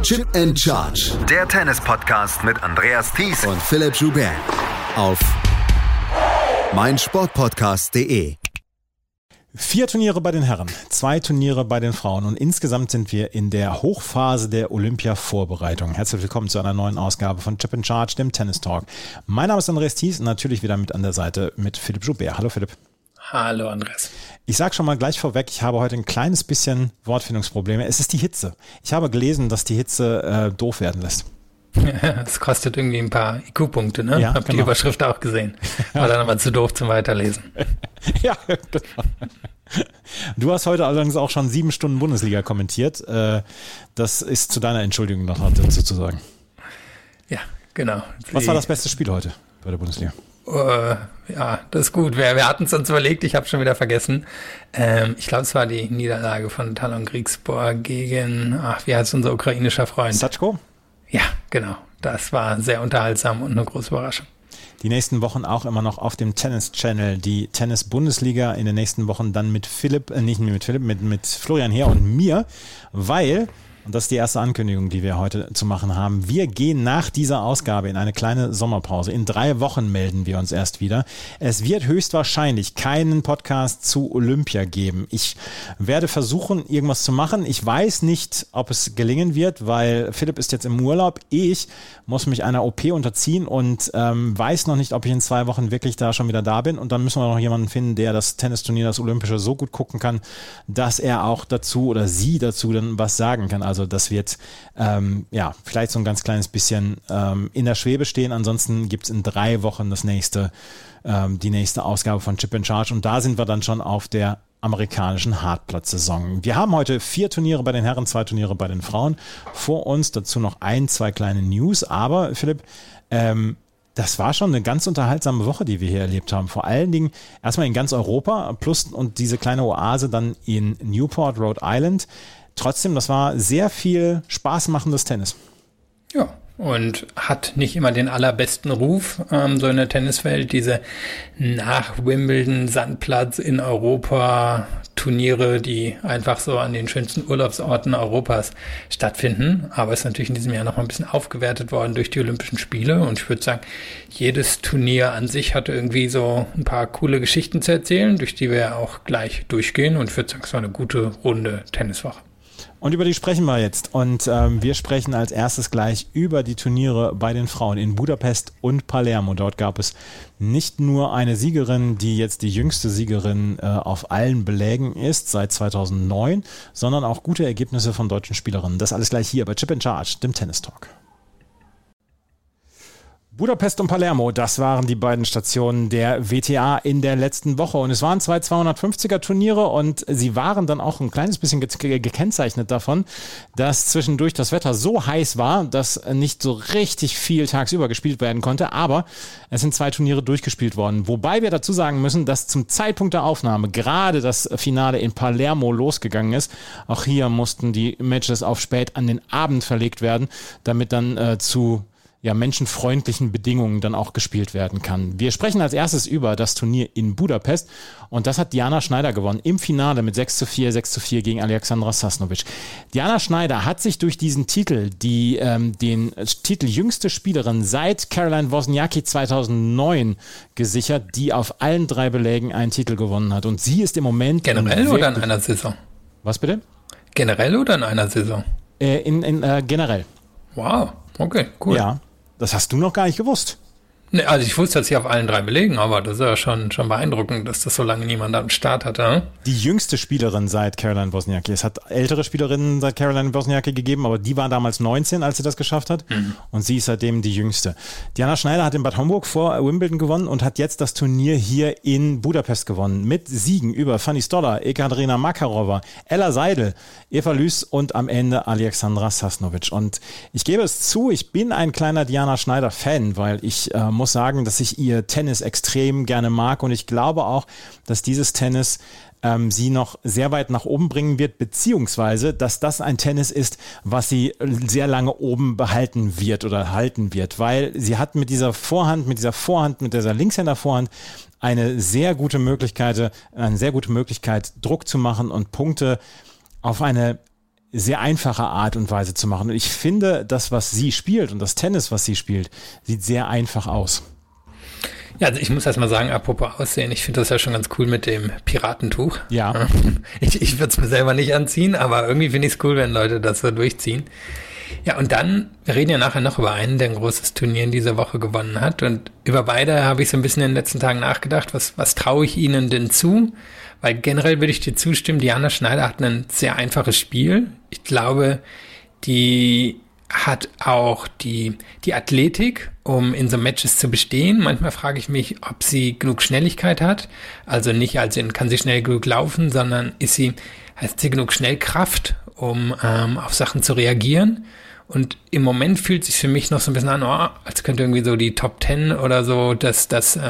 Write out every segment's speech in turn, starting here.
Chip and Charge. Der Tennis-Podcast mit Andreas Thies und Philipp Joubert. Auf meinsportpodcast.de. 4 Turniere bei den Herren, 2 Turniere bei den Frauen und insgesamt sind wir in der Hochphase der Olympia-Vorbereitung. Herzlich willkommen zu einer neuen Ausgabe von Chip and Charge, dem Tennis Talk. Mein Name ist Andreas Thies und natürlich wieder mit an der Seite mit Philipp Joubert. Hallo Philipp. Hallo Andreas. Ich sage schon mal gleich vorweg, ich habe heute ein kleines bisschen Wortfindungsprobleme. Es ist die Hitze. Ich habe gelesen, dass die Hitze doof werden lässt. Es kostet irgendwie ein paar IQ-Punkte, ne? Ja, Hab die Überschrift auch gesehen. War dann aber zu doof zum Weiterlesen. Ja, genau. Du hast heute allerdings auch schon 7 Stunden Bundesliga kommentiert. Das ist zu deiner Entschuldigung noch sozusagen. Ja, genau. Was war das beste Spiel heute bei der Bundesliga? Ja, das ist gut. Wir hatten es uns überlegt, ich habe schon wieder vergessen. Ich glaube, es war die Niederlage von Talon Griegspoor gegen, wie heißt unser ukrainischer Freund? Satschko? Ja, genau. Das war sehr unterhaltsam und eine große Überraschung. Die nächsten Wochen auch immer noch auf dem Tennis-Channel. Die Tennis-Bundesliga in den nächsten Wochen dann mit mit Florian Heer und mir, weil... Und das ist die erste Ankündigung, die wir heute zu machen haben. Wir gehen nach dieser Ausgabe in eine kleine Sommerpause. In 3 Wochen melden wir uns erst wieder. Es wird höchstwahrscheinlich keinen Podcast zu Olympia geben. Ich werde versuchen, irgendwas zu machen. Ich weiß nicht, ob es gelingen wird, weil Philipp ist jetzt im Urlaub. Ich muss mich einer OP unterziehen und weiß noch nicht, ob ich in 2 Wochen wirklich da schon wieder da bin. Und dann müssen wir noch jemanden finden, der das Tennisturnier, das Olympische, so gut gucken kann, dass er auch dazu oder sie dazu dann was sagen kann. Also das wird vielleicht so ein ganz kleines bisschen in der Schwebe stehen. Ansonsten gibt es in 3 Wochen die nächste Ausgabe von Chip and Charge. Und da sind wir dann schon auf der amerikanischen Hartplatz-Saison. Wir haben heute 4 Turniere bei den Herren, 2 Turniere bei den Frauen vor uns. Dazu noch 2 kleine News. Aber Philipp, das war schon eine ganz unterhaltsame Woche, die wir hier erlebt haben. Vor allen Dingen erstmal in ganz Europa plus und diese kleine Oase dann in Newport, Rhode Island. Trotzdem, das war sehr viel Spaß machendes Tennis. Ja, und hat nicht immer den allerbesten Ruf, so in der Tenniswelt, diese nach Wimbledon Sandplatz in Europa Turniere, die einfach so an den schönsten Urlaubsorten Europas stattfinden. Aber es ist natürlich in diesem Jahr noch mal ein bisschen aufgewertet worden durch die Olympischen Spiele. Und ich würde sagen, jedes Turnier an sich hat irgendwie so ein paar coole Geschichten zu erzählen, durch die wir auch gleich durchgehen. Und ich würde sagen, es war eine gute runde Tenniswoche. Und über die sprechen wir jetzt. Und wir sprechen als erstes gleich über die Turniere bei den Frauen in Budapest und Palermo. Dort gab es nicht nur eine Siegerin, die jetzt die jüngste Siegerin auf allen Belägen ist seit 2009, sondern auch gute Ergebnisse von deutschen Spielerinnen. Das alles gleich hier bei Chip and Charge, dem Tennis Talk. Budapest und Palermo, das waren die beiden Stationen der WTA in der letzten Woche und es waren 2 250er Turniere und sie waren dann auch ein kleines bisschen gekennzeichnet davon, dass zwischendurch das Wetter so heiß war, dass nicht so richtig viel tagsüber gespielt werden konnte, aber es sind 2 Turniere durchgespielt worden, wobei wir dazu sagen müssen, dass zum Zeitpunkt der Aufnahme gerade das Finale in Palermo losgegangen ist. Auch hier mussten die Matches auf spät an den Abend verlegt werden, damit dann zu menschenfreundlichen Bedingungen dann auch gespielt werden kann. Wir sprechen als erstes über das Turnier in Budapest und das hat Diana Schneider gewonnen im Finale mit 6:4 gegen Alexandra Sasnovic. Diana Schneider hat sich durch diesen Titel den Titel jüngste Spielerin seit Caroline Wozniacki 2009 gesichert, die auf allen 3 Belägen einen Titel gewonnen hat und sie ist im Moment... Generell oder in einer Saison? Was bitte? Generell oder in einer Saison? Generell. Wow, okay, cool. Ja. Das hast du noch gar nicht gewusst. Ne, also ich wusste das hier auf allen 3 Belegen, aber das ist ja schon beeindruckend, dass das so lange niemand am Start hatte. Die jüngste Spielerin seit Caroline Wozniacki. Es hat ältere Spielerinnen seit Caroline Wozniacki gegeben, aber die war damals 19, als sie das geschafft hat. Und sie ist seitdem die jüngste. Diana Schneider hat in Bad Homburg vor Wimbledon gewonnen und hat jetzt das Turnier hier in Budapest gewonnen. Mit Siegen über Fanny Stoller, Ekaterina Makarova, Ella Seidel, Eva Lys und am Ende Alexandra Sasnovic. Und ich gebe es zu, ich bin ein kleiner Diana Schneider-Fan, weil ich muss sagen, dass ich ihr Tennis extrem gerne mag und ich glaube auch, dass dieses Tennis sie noch sehr weit nach oben bringen wird, beziehungsweise, dass das ein Tennis ist, was sie sehr lange oben behalten wird oder halten wird, weil sie hat mit dieser Linkshänder-Vorhand eine sehr gute Möglichkeit, Druck zu machen und Punkte auf eine sehr einfache Art und Weise zu machen. Und ich finde, das, was sie spielt und das Tennis, was sie spielt, sieht sehr einfach aus. Ja, also ich muss erst mal sagen, apropos Aussehen, ich finde das ja schon ganz cool mit dem Piratentuch. Ja. Ich würde es mir selber nicht anziehen, aber irgendwie finde ich es cool, wenn Leute das so durchziehen. Ja, und dann, wir reden ja nachher noch über einen, der ein großes Turnier in dieser Woche gewonnen hat. Und über beide habe ich so ein bisschen in den letzten Tagen nachgedacht, was traue ich ihnen denn zu? Weil generell würde ich dir zustimmen, Diana Schneider hat ein sehr einfaches Spiel. Ich glaube, die hat auch die Athletik, um in so Matches zu bestehen. Manchmal frage ich mich, ob sie genug Schnelligkeit hat. Also nicht als in, kann sie schnell genug laufen, sondern hat sie genug Schnellkraft, um auf Sachen zu reagieren. Und im Moment fühlt es sich für mich noch so ein bisschen an, als könnte irgendwie so die Top 10 oder so das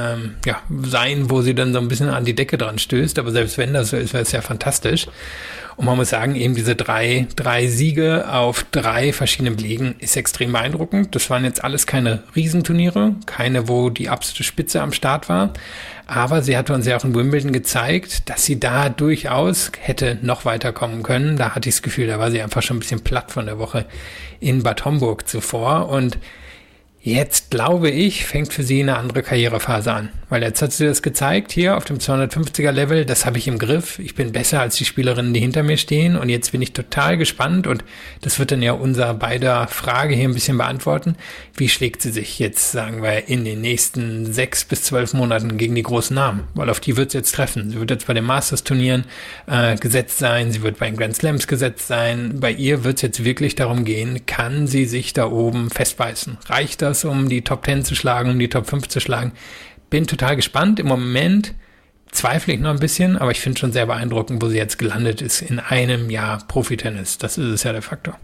sein, wo sie dann so ein bisschen an die Decke dran stößt. Aber selbst wenn das so ist, wäre es ja fantastisch. Und man muss sagen, eben diese drei Siege auf 3 verschiedenen Belegen ist extrem beeindruckend. Das waren jetzt alles keine Riesenturniere, keine, wo die absolute Spitze am Start war. Aber sie hatte uns ja auch in Wimbledon gezeigt, dass sie da durchaus hätte noch weiterkommen können. Da hatte ich das Gefühl, da war sie einfach schon ein bisschen platt von der Woche in Bad Homburg zuvor. Und jetzt, glaube ich, fängt für sie eine andere Karrierephase an. Weil jetzt hat sie das gezeigt, hier auf dem 250er-Level, das habe ich im Griff. Ich bin besser als die Spielerinnen, die hinter mir stehen. Und jetzt bin ich total gespannt. Und das wird dann ja unser beider Frage hier ein bisschen beantworten. Wie schlägt sie sich jetzt, sagen wir, in den nächsten 6 bis 12 Monaten gegen die großen Namen? Weil auf die wird sie jetzt treffen. Sie wird jetzt bei den Masters-Turnieren gesetzt sein. Sie wird bei den Grand Slams gesetzt sein. Bei ihr wird es jetzt wirklich darum gehen, kann sie sich da oben festbeißen? Reicht das, um die Top 10 zu schlagen, um die Top 5 zu schlagen? Bin total gespannt. Im Moment zweifle ich noch ein bisschen, aber ich finde schon sehr beeindruckend, wo sie jetzt gelandet ist in einem Jahr Profitennis. Das ist es ja der Faktor.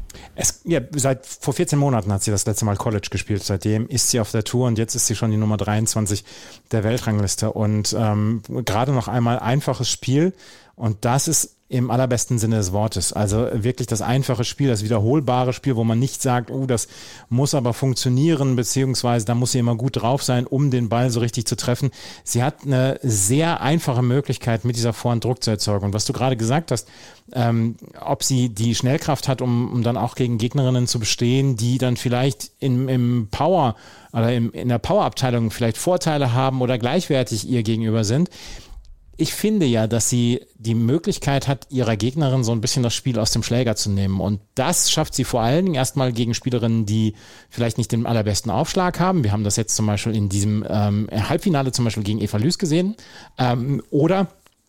Vor 14 Monaten hat sie das letzte Mal College gespielt. Seitdem ist sie auf der Tour und jetzt ist sie schon die Nummer 23 der Weltrangliste. Und gerade noch einmal einfaches Spiel. Und das ist im allerbesten Sinne des Wortes. Also wirklich das einfache Spiel, das wiederholbare Spiel, wo man nicht sagt, das muss aber funktionieren, beziehungsweise da muss sie immer gut drauf sein, um den Ball so richtig zu treffen. Sie hat eine sehr einfache Möglichkeit, mit dieser Vorhand Druck zu erzeugen. Und was du gerade gesagt hast, ob sie die Schnellkraft hat, um dann auch gegen Gegnerinnen zu bestehen, die dann vielleicht im Power oder in der Powerabteilung vielleicht Vorteile haben oder gleichwertig ihr gegenüber sind. Ich finde ja, dass sie die Möglichkeit hat, ihrer Gegnerin so ein bisschen das Spiel aus dem Schläger zu nehmen. Und das schafft sie vor allen Dingen erstmal gegen Spielerinnen, die vielleicht nicht den allerbesten Aufschlag haben. Wir haben das jetzt zum Beispiel in diesem Halbfinale zum Beispiel gegen Eva Lüß gesehen. Oder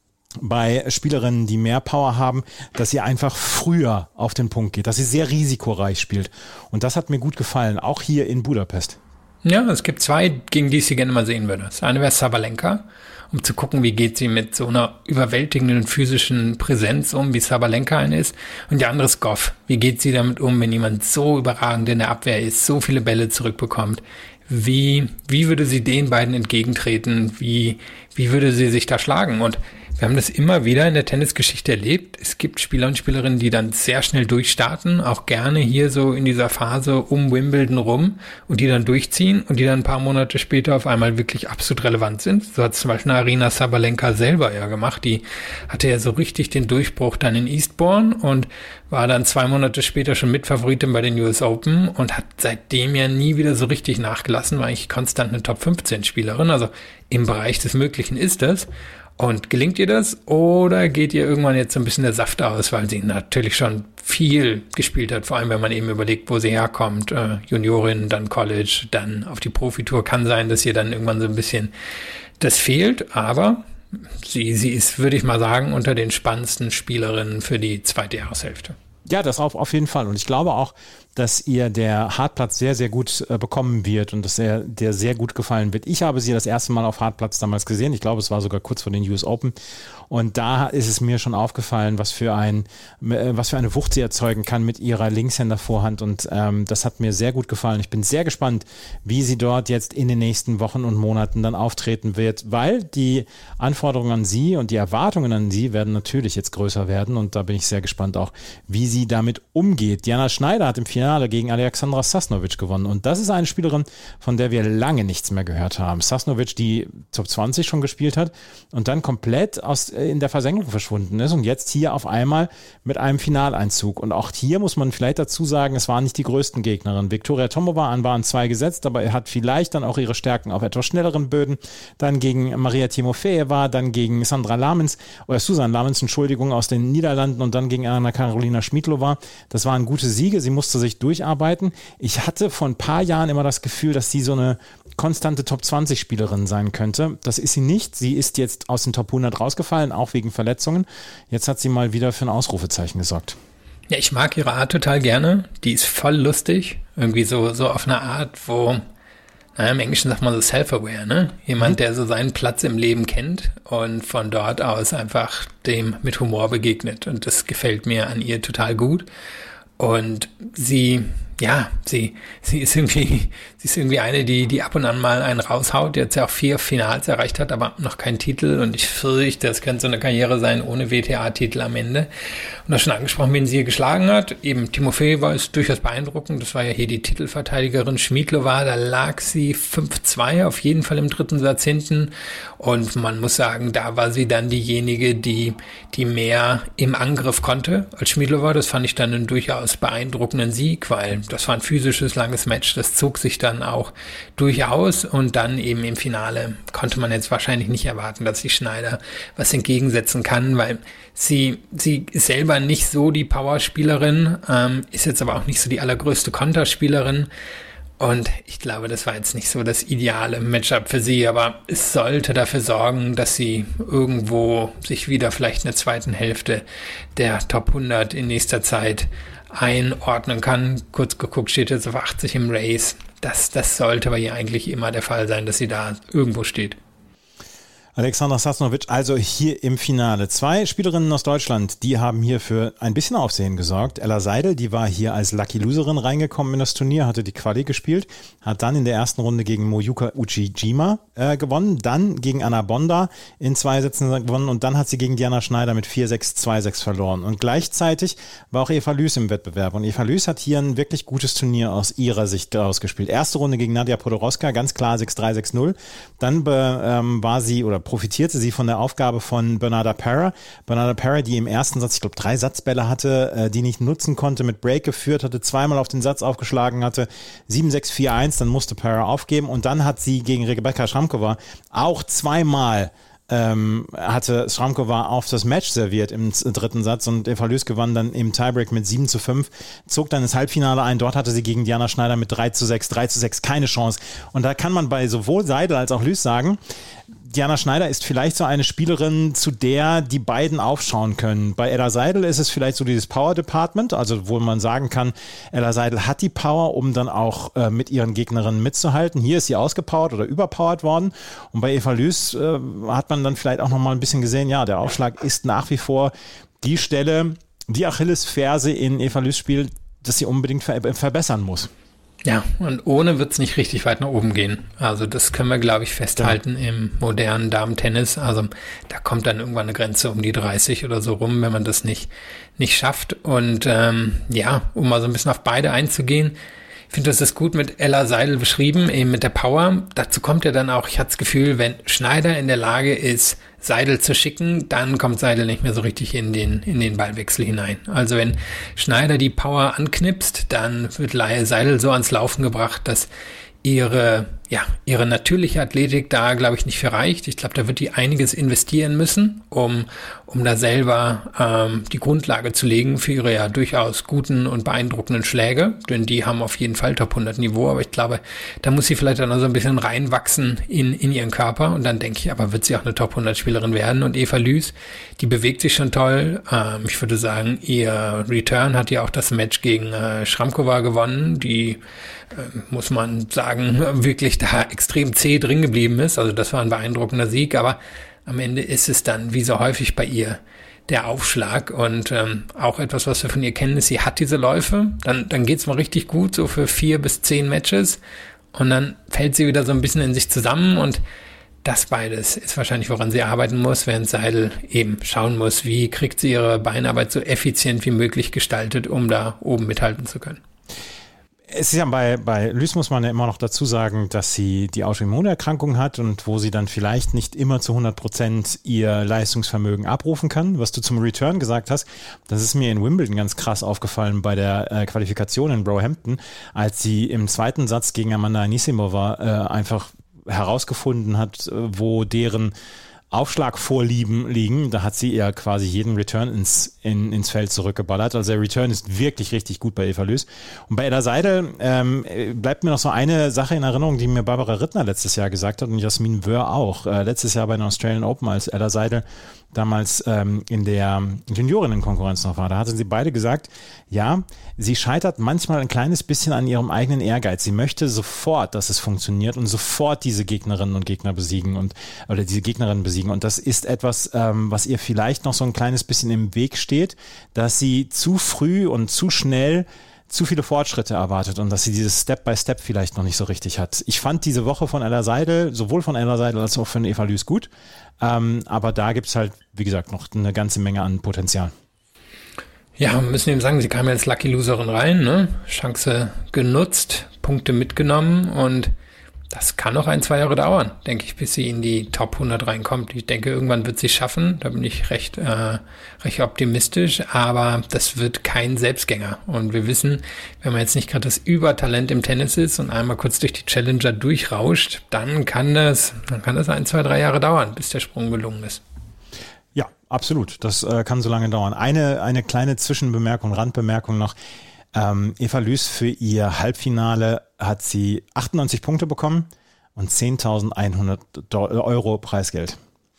bei Spielerinnen, die mehr Power haben, dass sie einfach früher auf den Punkt geht, dass sie sehr risikoreich spielt. Und das hat mir gut gefallen, auch hier in Budapest. Ja, es gibt 2, gegen die ich sie gerne mal sehen würde. Das eine wäre Sabalenka, um zu gucken, wie geht sie mit so einer überwältigenden physischen Präsenz um, wie Sabalenka eine ist. Und die andere ist Goff. Wie geht sie damit um, wenn jemand so überragend in der Abwehr ist, so viele Bälle zurückbekommt? Wie würde sie den beiden entgegentreten? Wie würde sie sich da schlagen? Und wir haben das immer wieder in der Tennisgeschichte erlebt. Es gibt Spieler und Spielerinnen, die dann sehr schnell durchstarten, auch gerne hier so in dieser Phase um Wimbledon rum und die dann durchziehen und die dann ein paar Monate später auf einmal wirklich absolut relevant sind. So hat zum Beispiel Aryna Sabalenka selber ja gemacht. Die hatte ja so richtig den Durchbruch dann in Eastbourne und war dann 2 Monate später schon Mitfavoritin bei den US Open und hat seitdem ja nie wieder so richtig nachgelassen, war eigentlich konstant eine Top 15 Spielerin. Also im Bereich des Möglichen ist das. Und gelingt ihr das oder geht ihr irgendwann jetzt so ein bisschen der Saft aus, weil sie natürlich schon viel gespielt hat, vor allem wenn man eben überlegt, wo sie herkommt, Juniorin, dann College, dann auf die Profitour, kann sein, dass ihr dann irgendwann so ein bisschen das fehlt, aber sie ist, würde ich mal sagen, unter den spannendsten Spielerinnen für die zweite Jahreshälfte. Ja, das auf jeden Fall. Und ich glaube auch, dass ihr der Hartplatz sehr, sehr gut bekommen wird und dass der sehr gut gefallen wird. Ich habe sie das erste Mal auf Hartplatz damals gesehen. Ich glaube, es war sogar kurz vor den US Open. Und da ist es mir schon aufgefallen, was für eine Wucht sie erzeugen kann mit ihrer Linkshänder-Vorhand. Und das hat mir sehr gut gefallen. Ich bin sehr gespannt, wie sie dort jetzt in den nächsten Wochen und Monaten dann auftreten wird, weil die Anforderungen an sie und die Erwartungen an sie werden natürlich jetzt größer werden. Und da bin ich sehr gespannt auch, wie sie damit umgeht. Diana Schneider hat im Finale gegen Alexandra Sasnovic gewonnen und das ist eine Spielerin, von der wir lange nichts mehr gehört haben. Sasnovic, die Top 20 schon gespielt hat und dann komplett in der Versenkung verschwunden ist und jetzt hier auf einmal mit einem Finaleinzug. Und auch hier muss man vielleicht dazu sagen, es waren nicht die größten Gegnerinnen. Viktoria Tomova an Bahn 2 gesetzt, aber er hat vielleicht dann auch ihre Stärken auf etwas schnelleren Böden. Dann gegen Maria Timofeeva, dann gegen Susan Lamens, Entschuldigung, aus den Niederlanden und dann gegen Anna-Karolina Schmidlova. Das waren gute Siege, sie musste sich durcharbeiten. Ich hatte vor ein paar Jahren immer das Gefühl, dass sie so eine konstante Top-20-Spielerin sein könnte. Das ist sie nicht. Sie ist jetzt aus den Top 100 rausgefallen, auch wegen Verletzungen. Jetzt hat sie mal wieder für ein Ausrufezeichen gesorgt. Ja, ich mag ihre Art total gerne. Die ist voll lustig. Irgendwie so auf eine Art, wo, im Englischen sagt man so self-aware, ne? Jemand, der so seinen Platz im Leben kennt und von dort aus einfach dem mit Humor begegnet. Und das gefällt mir an ihr total gut. Und sie ist irgendwie eine, die ab und an mal einen raushaut, die jetzt ja auch 4 Finals erreicht hat, aber noch keinen Titel und ich fürchte, das könnte so eine Karriere sein ohne WTA-Titel am Ende. Und das schon angesprochen, wen sie hier geschlagen hat. Eben Timofeeva ist durchaus beeindruckend, das war ja hier die Titelverteidigerin. Schmidlova, da lag sie 5-2, auf jeden Fall im dritten Satz hinten und man muss sagen, da war sie dann diejenige, die mehr im Angriff konnte als Schmidlova. Das fand ich dann einen durchaus beeindruckenden Sieg, weil das war ein physisches, langes Match, das zog sich dann auch durchaus und dann eben im Finale konnte man jetzt wahrscheinlich nicht erwarten, dass die Schneider was entgegensetzen kann, weil sie ist selber nicht so die Powerspielerin, ist jetzt aber auch nicht so die allergrößte Konterspielerin und ich glaube, das war jetzt nicht so das ideale Matchup für sie, aber es sollte dafür sorgen, dass sie irgendwo sich wieder vielleicht in der zweiten Hälfte der Top 100 in nächster Zeit einordnen kann. Kurz geguckt, steht jetzt auf 80 im Race. Das sollte bei ihr eigentlich immer der Fall sein, dass sie da irgendwo steht. Alexandra Sasnovic also hier im Finale. 2 Spielerinnen aus Deutschland, die haben hier für ein bisschen Aufsehen gesorgt. Ella Seidel, die war hier als Lucky Loserin reingekommen in das Turnier, hatte die Quali gespielt, hat dann in der ersten Runde gegen Moyuka Uchijima gewonnen, dann gegen Anna Bonda in 2 Sätzen gewonnen und dann hat sie gegen Diana Schneider mit 4-6, 2-6 verloren. Und gleichzeitig war auch Eva Lüß im Wettbewerb und Eva Lüß hat hier ein wirklich gutes Turnier aus ihrer Sicht ausgespielt. Erste Runde gegen Nadia Podoroska, ganz klar 6-3, 6-0. Dann profitierte sie von der Aufgabe von Bernarda Pera. Bernarda Pera, die im ersten Satz, ich glaube 3 Satzbälle hatte, die nicht nutzen konnte, mit Break geführt hatte, 2-mal auf den Satz aufgeschlagen hatte, 7-6, 4-1, dann musste Pera aufgeben und dann hat sie gegen Rebecca Schramkova auch 2-mal hatte Schramkova auf das Match serviert im dritten Satz und Eva Lüß gewann dann im Tiebreak mit 7-5, zog dann ins Halbfinale ein. Dort hatte sie gegen Diana Schneider mit 3-6 keine Chance. Und da kann man bei sowohl Seidel als auch Lüß sagen, Diana Schneider ist vielleicht so eine Spielerin, zu der die beiden aufschauen können. Bei Ella Seidel ist es vielleicht so dieses Power Department, also wo man sagen kann, Ella Seidel hat die Power, um dann auch mit ihren Gegnerinnen mitzuhalten. Hier ist sie ausgepowert oder überpowert worden. Und bei Eva Lüß hat man dann vielleicht auch nochmal ein bisschen gesehen, ja, der Aufschlag ist nach wie vor die Stelle, die Achillesferse in Eva Lüß Spiel, dass sie unbedingt verbessern muss. Ja, und ohne wird's nicht richtig weit nach oben gehen. Also das können wir, glaube ich, festhalten im modernen Damen-Tennis. Also da kommt dann irgendwann eine Grenze um die 30 oder so rum, wenn man das nicht schafft. Und um mal so ein bisschen auf beide einzugehen, ich finde, das ist gut mit Ella Seidel beschrieben, eben mit der Power. Dazu kommt ja dann auch, ich hatte das Gefühl, wenn Schneider in der Lage ist, Seidel zu schicken, dann kommt Seidel nicht mehr so richtig in den Ballwechsel hinein. Also wenn Schneider die Power anknipst, dann wird Seidel so ans Laufen gebracht, dass ihre natürliche Athletik da, glaube ich, nicht für reicht. Ich glaube, da wird die einiges investieren müssen, um da selber die Grundlage zu legen für ihre ja durchaus guten und beeindruckenden Schläge, denn die haben auf jeden Fall Top 100 Niveau, aber ich glaube, da muss sie vielleicht dann noch so ein bisschen reinwachsen in ihren Körper und dann denke ich, aber wird sie auch eine Top 100 Spielerin werden und Eva Lüß, die bewegt sich schon toll. Ich würde sagen, ihr Return hat ja auch das Match gegen Schramkova gewonnen, die muss man sagen, wirklich da extrem zäh drin geblieben ist. Also das war ein beeindruckender Sieg, aber am Ende ist es dann, wie so häufig bei ihr, der Aufschlag und auch etwas, was wir von ihr kennen, ist, sie hat diese Läufe, dann geht's mal richtig gut, so für 4 bis 10 Matches und dann fällt sie wieder so ein bisschen in sich zusammen und Das beides ist wahrscheinlich, woran sie arbeiten muss, während Seidel eben schauen muss, wie kriegt sie ihre Beinarbeit so effizient wie möglich gestaltet, um da oben mithalten zu können. Es ist ja bei Lys muss man ja immer noch dazu sagen, dass sie die Autoimmunerkrankung hat und wo sie dann vielleicht nicht immer zu 100% ihr Leistungsvermögen abrufen kann. Was du zum Return gesagt hast, das ist mir in Wimbledon ganz krass aufgefallen bei der Qualifikation in Roehampton, als sie im zweiten Satz gegen Amanda Anisimova einfach herausgefunden hat, wo deren Aufschlagvorlieben liegen. Da hat sie ja quasi jeden Return ins Feld zurückgeballert. Also der Return ist wirklich richtig gut bei Eva Lys. Und bei Ella Seidel bleibt mir noch so eine Sache in Erinnerung, die mir Barbara Rittner letztes Jahr gesagt hat und Jasmin Wöhr auch. Letztes Jahr bei den Australian Open, als Ella Seidel damals in der Juniorinnenkonkurrenz noch war. Da hatten sie beide gesagt, ja, sie scheitert manchmal ein kleines bisschen an ihrem eigenen Ehrgeiz. Sie möchte sofort, dass es funktioniert und sofort diese Gegnerinnen und Gegner besiegen oder diese Gegnerinnen besiegen. Und das ist etwas, was ihr vielleicht noch so ein kleines bisschen im Weg steht, dass sie zu früh und zu schnell zu viele Fortschritte erwartet und dass sie dieses Step-by-Step vielleicht noch nicht so richtig hat. Ich fand diese Woche von Ella Seidel, sowohl von Ella Seidel als auch von Eva Lys gut, aber da gibt's halt, wie gesagt, noch eine ganze Menge an Potenzial. Ja, wir müssen eben sagen, sie kam ja als Lucky Loserin rein, ne? Chance genutzt, Punkte mitgenommen und das kann noch 1-2 Jahre dauern, denke ich, bis sie in die Top 100 reinkommt. Ich denke, irgendwann wird sie es schaffen, da bin ich recht optimistisch, aber das wird kein Selbstgänger. Und wir wissen, wenn man jetzt nicht gerade das Übertalent im Tennis ist und einmal kurz durch die Challenger durchrauscht, dann kann das 1, 2, 3 Jahre dauern, bis der Sprung gelungen ist. Ja, absolut. Das kann so lange dauern. Eine kleine Zwischenbemerkung, Randbemerkung noch. Eva Lys für ihr Halbfinale hat sie 98 Punkte bekommen und 10.100 Euro Preisgeld.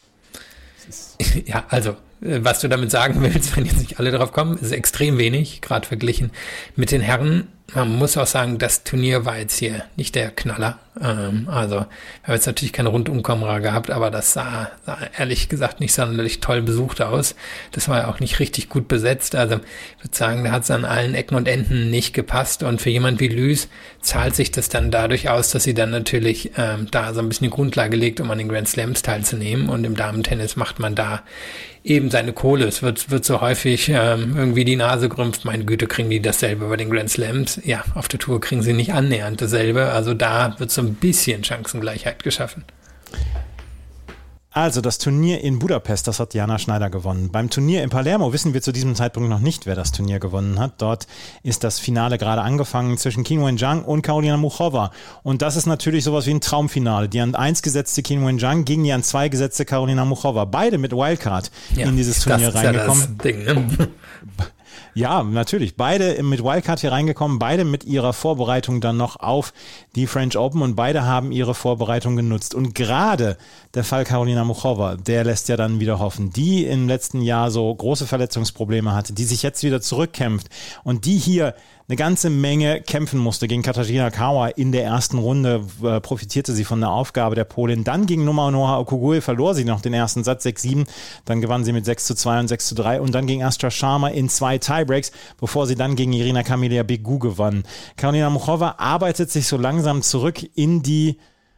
Ja, also, was du damit sagen willst, wenn jetzt nicht alle drauf kommen, ist extrem wenig, gerade verglichen mit den Herren. Man muss auch sagen, das Turnier war jetzt hier nicht der Knaller. Also, wir haben jetzt natürlich keine Rundumkamera gehabt, aber das sah ehrlich gesagt nicht sonderlich toll besucht aus. Das war ja auch nicht richtig gut besetzt. Also, ich würde sagen, da hat es an allen Ecken und Enden nicht gepasst. Und für jemand wie Lys zahlt sich das dann dadurch aus, dass sie dann natürlich da so ein bisschen die Grundlage legt, um an den Grand Slams teilzunehmen. Und im Damentennis macht man da eben seine Kohle. Es wird so häufig irgendwie die Nase gerümpft. Meine Güte, kriegen die dasselbe bei den Grand Slams? Ja, auf der Tour kriegen sie nicht annähernd dasselbe. Also da wird so ein bisschen Chancengleichheit geschaffen. Also das Turnier in Budapest, das hat Jana Schneider gewonnen. Beim Turnier in Palermo wissen wir zu diesem Zeitpunkt noch nicht, wer das Turnier gewonnen hat. Dort ist das Finale gerade angefangen zwischen Qin Wenjuan und Karolina Muchova. Und das ist natürlich sowas wie ein Traumfinale. Die an 1 gesetzte Qin Wenjuan gegen die an 2 gesetzte Karolina Muchova. Beide mit Wildcard in dieses Turnier reingekommen. Das Ding, ne? Ja, natürlich. Beide mit Wildcard hier reingekommen, beide mit ihrer Vorbereitung dann noch auf die French Open und beide haben ihre Vorbereitung genutzt. Und gerade der Fall Karolina Muchova, der lässt ja dann wieder hoffen, die im letzten Jahr so große Verletzungsprobleme hatte, die sich jetzt wieder zurückkämpft und die hier eine ganze Menge kämpfen musste gegen Katarzyna Kawa in der ersten Runde, profitierte sie von der Aufgabe der Polin. Dann gegen Noha Okugue verlor sie noch den ersten Satz 6-7, dann gewann sie mit 6-2 und 6-3 und dann gegen Astra Sharma in 2 Tiebreaks, bevor sie dann gegen Irina Camelia Begu gewann. Karolina Muchova arbeitet sich so langsam zurück in die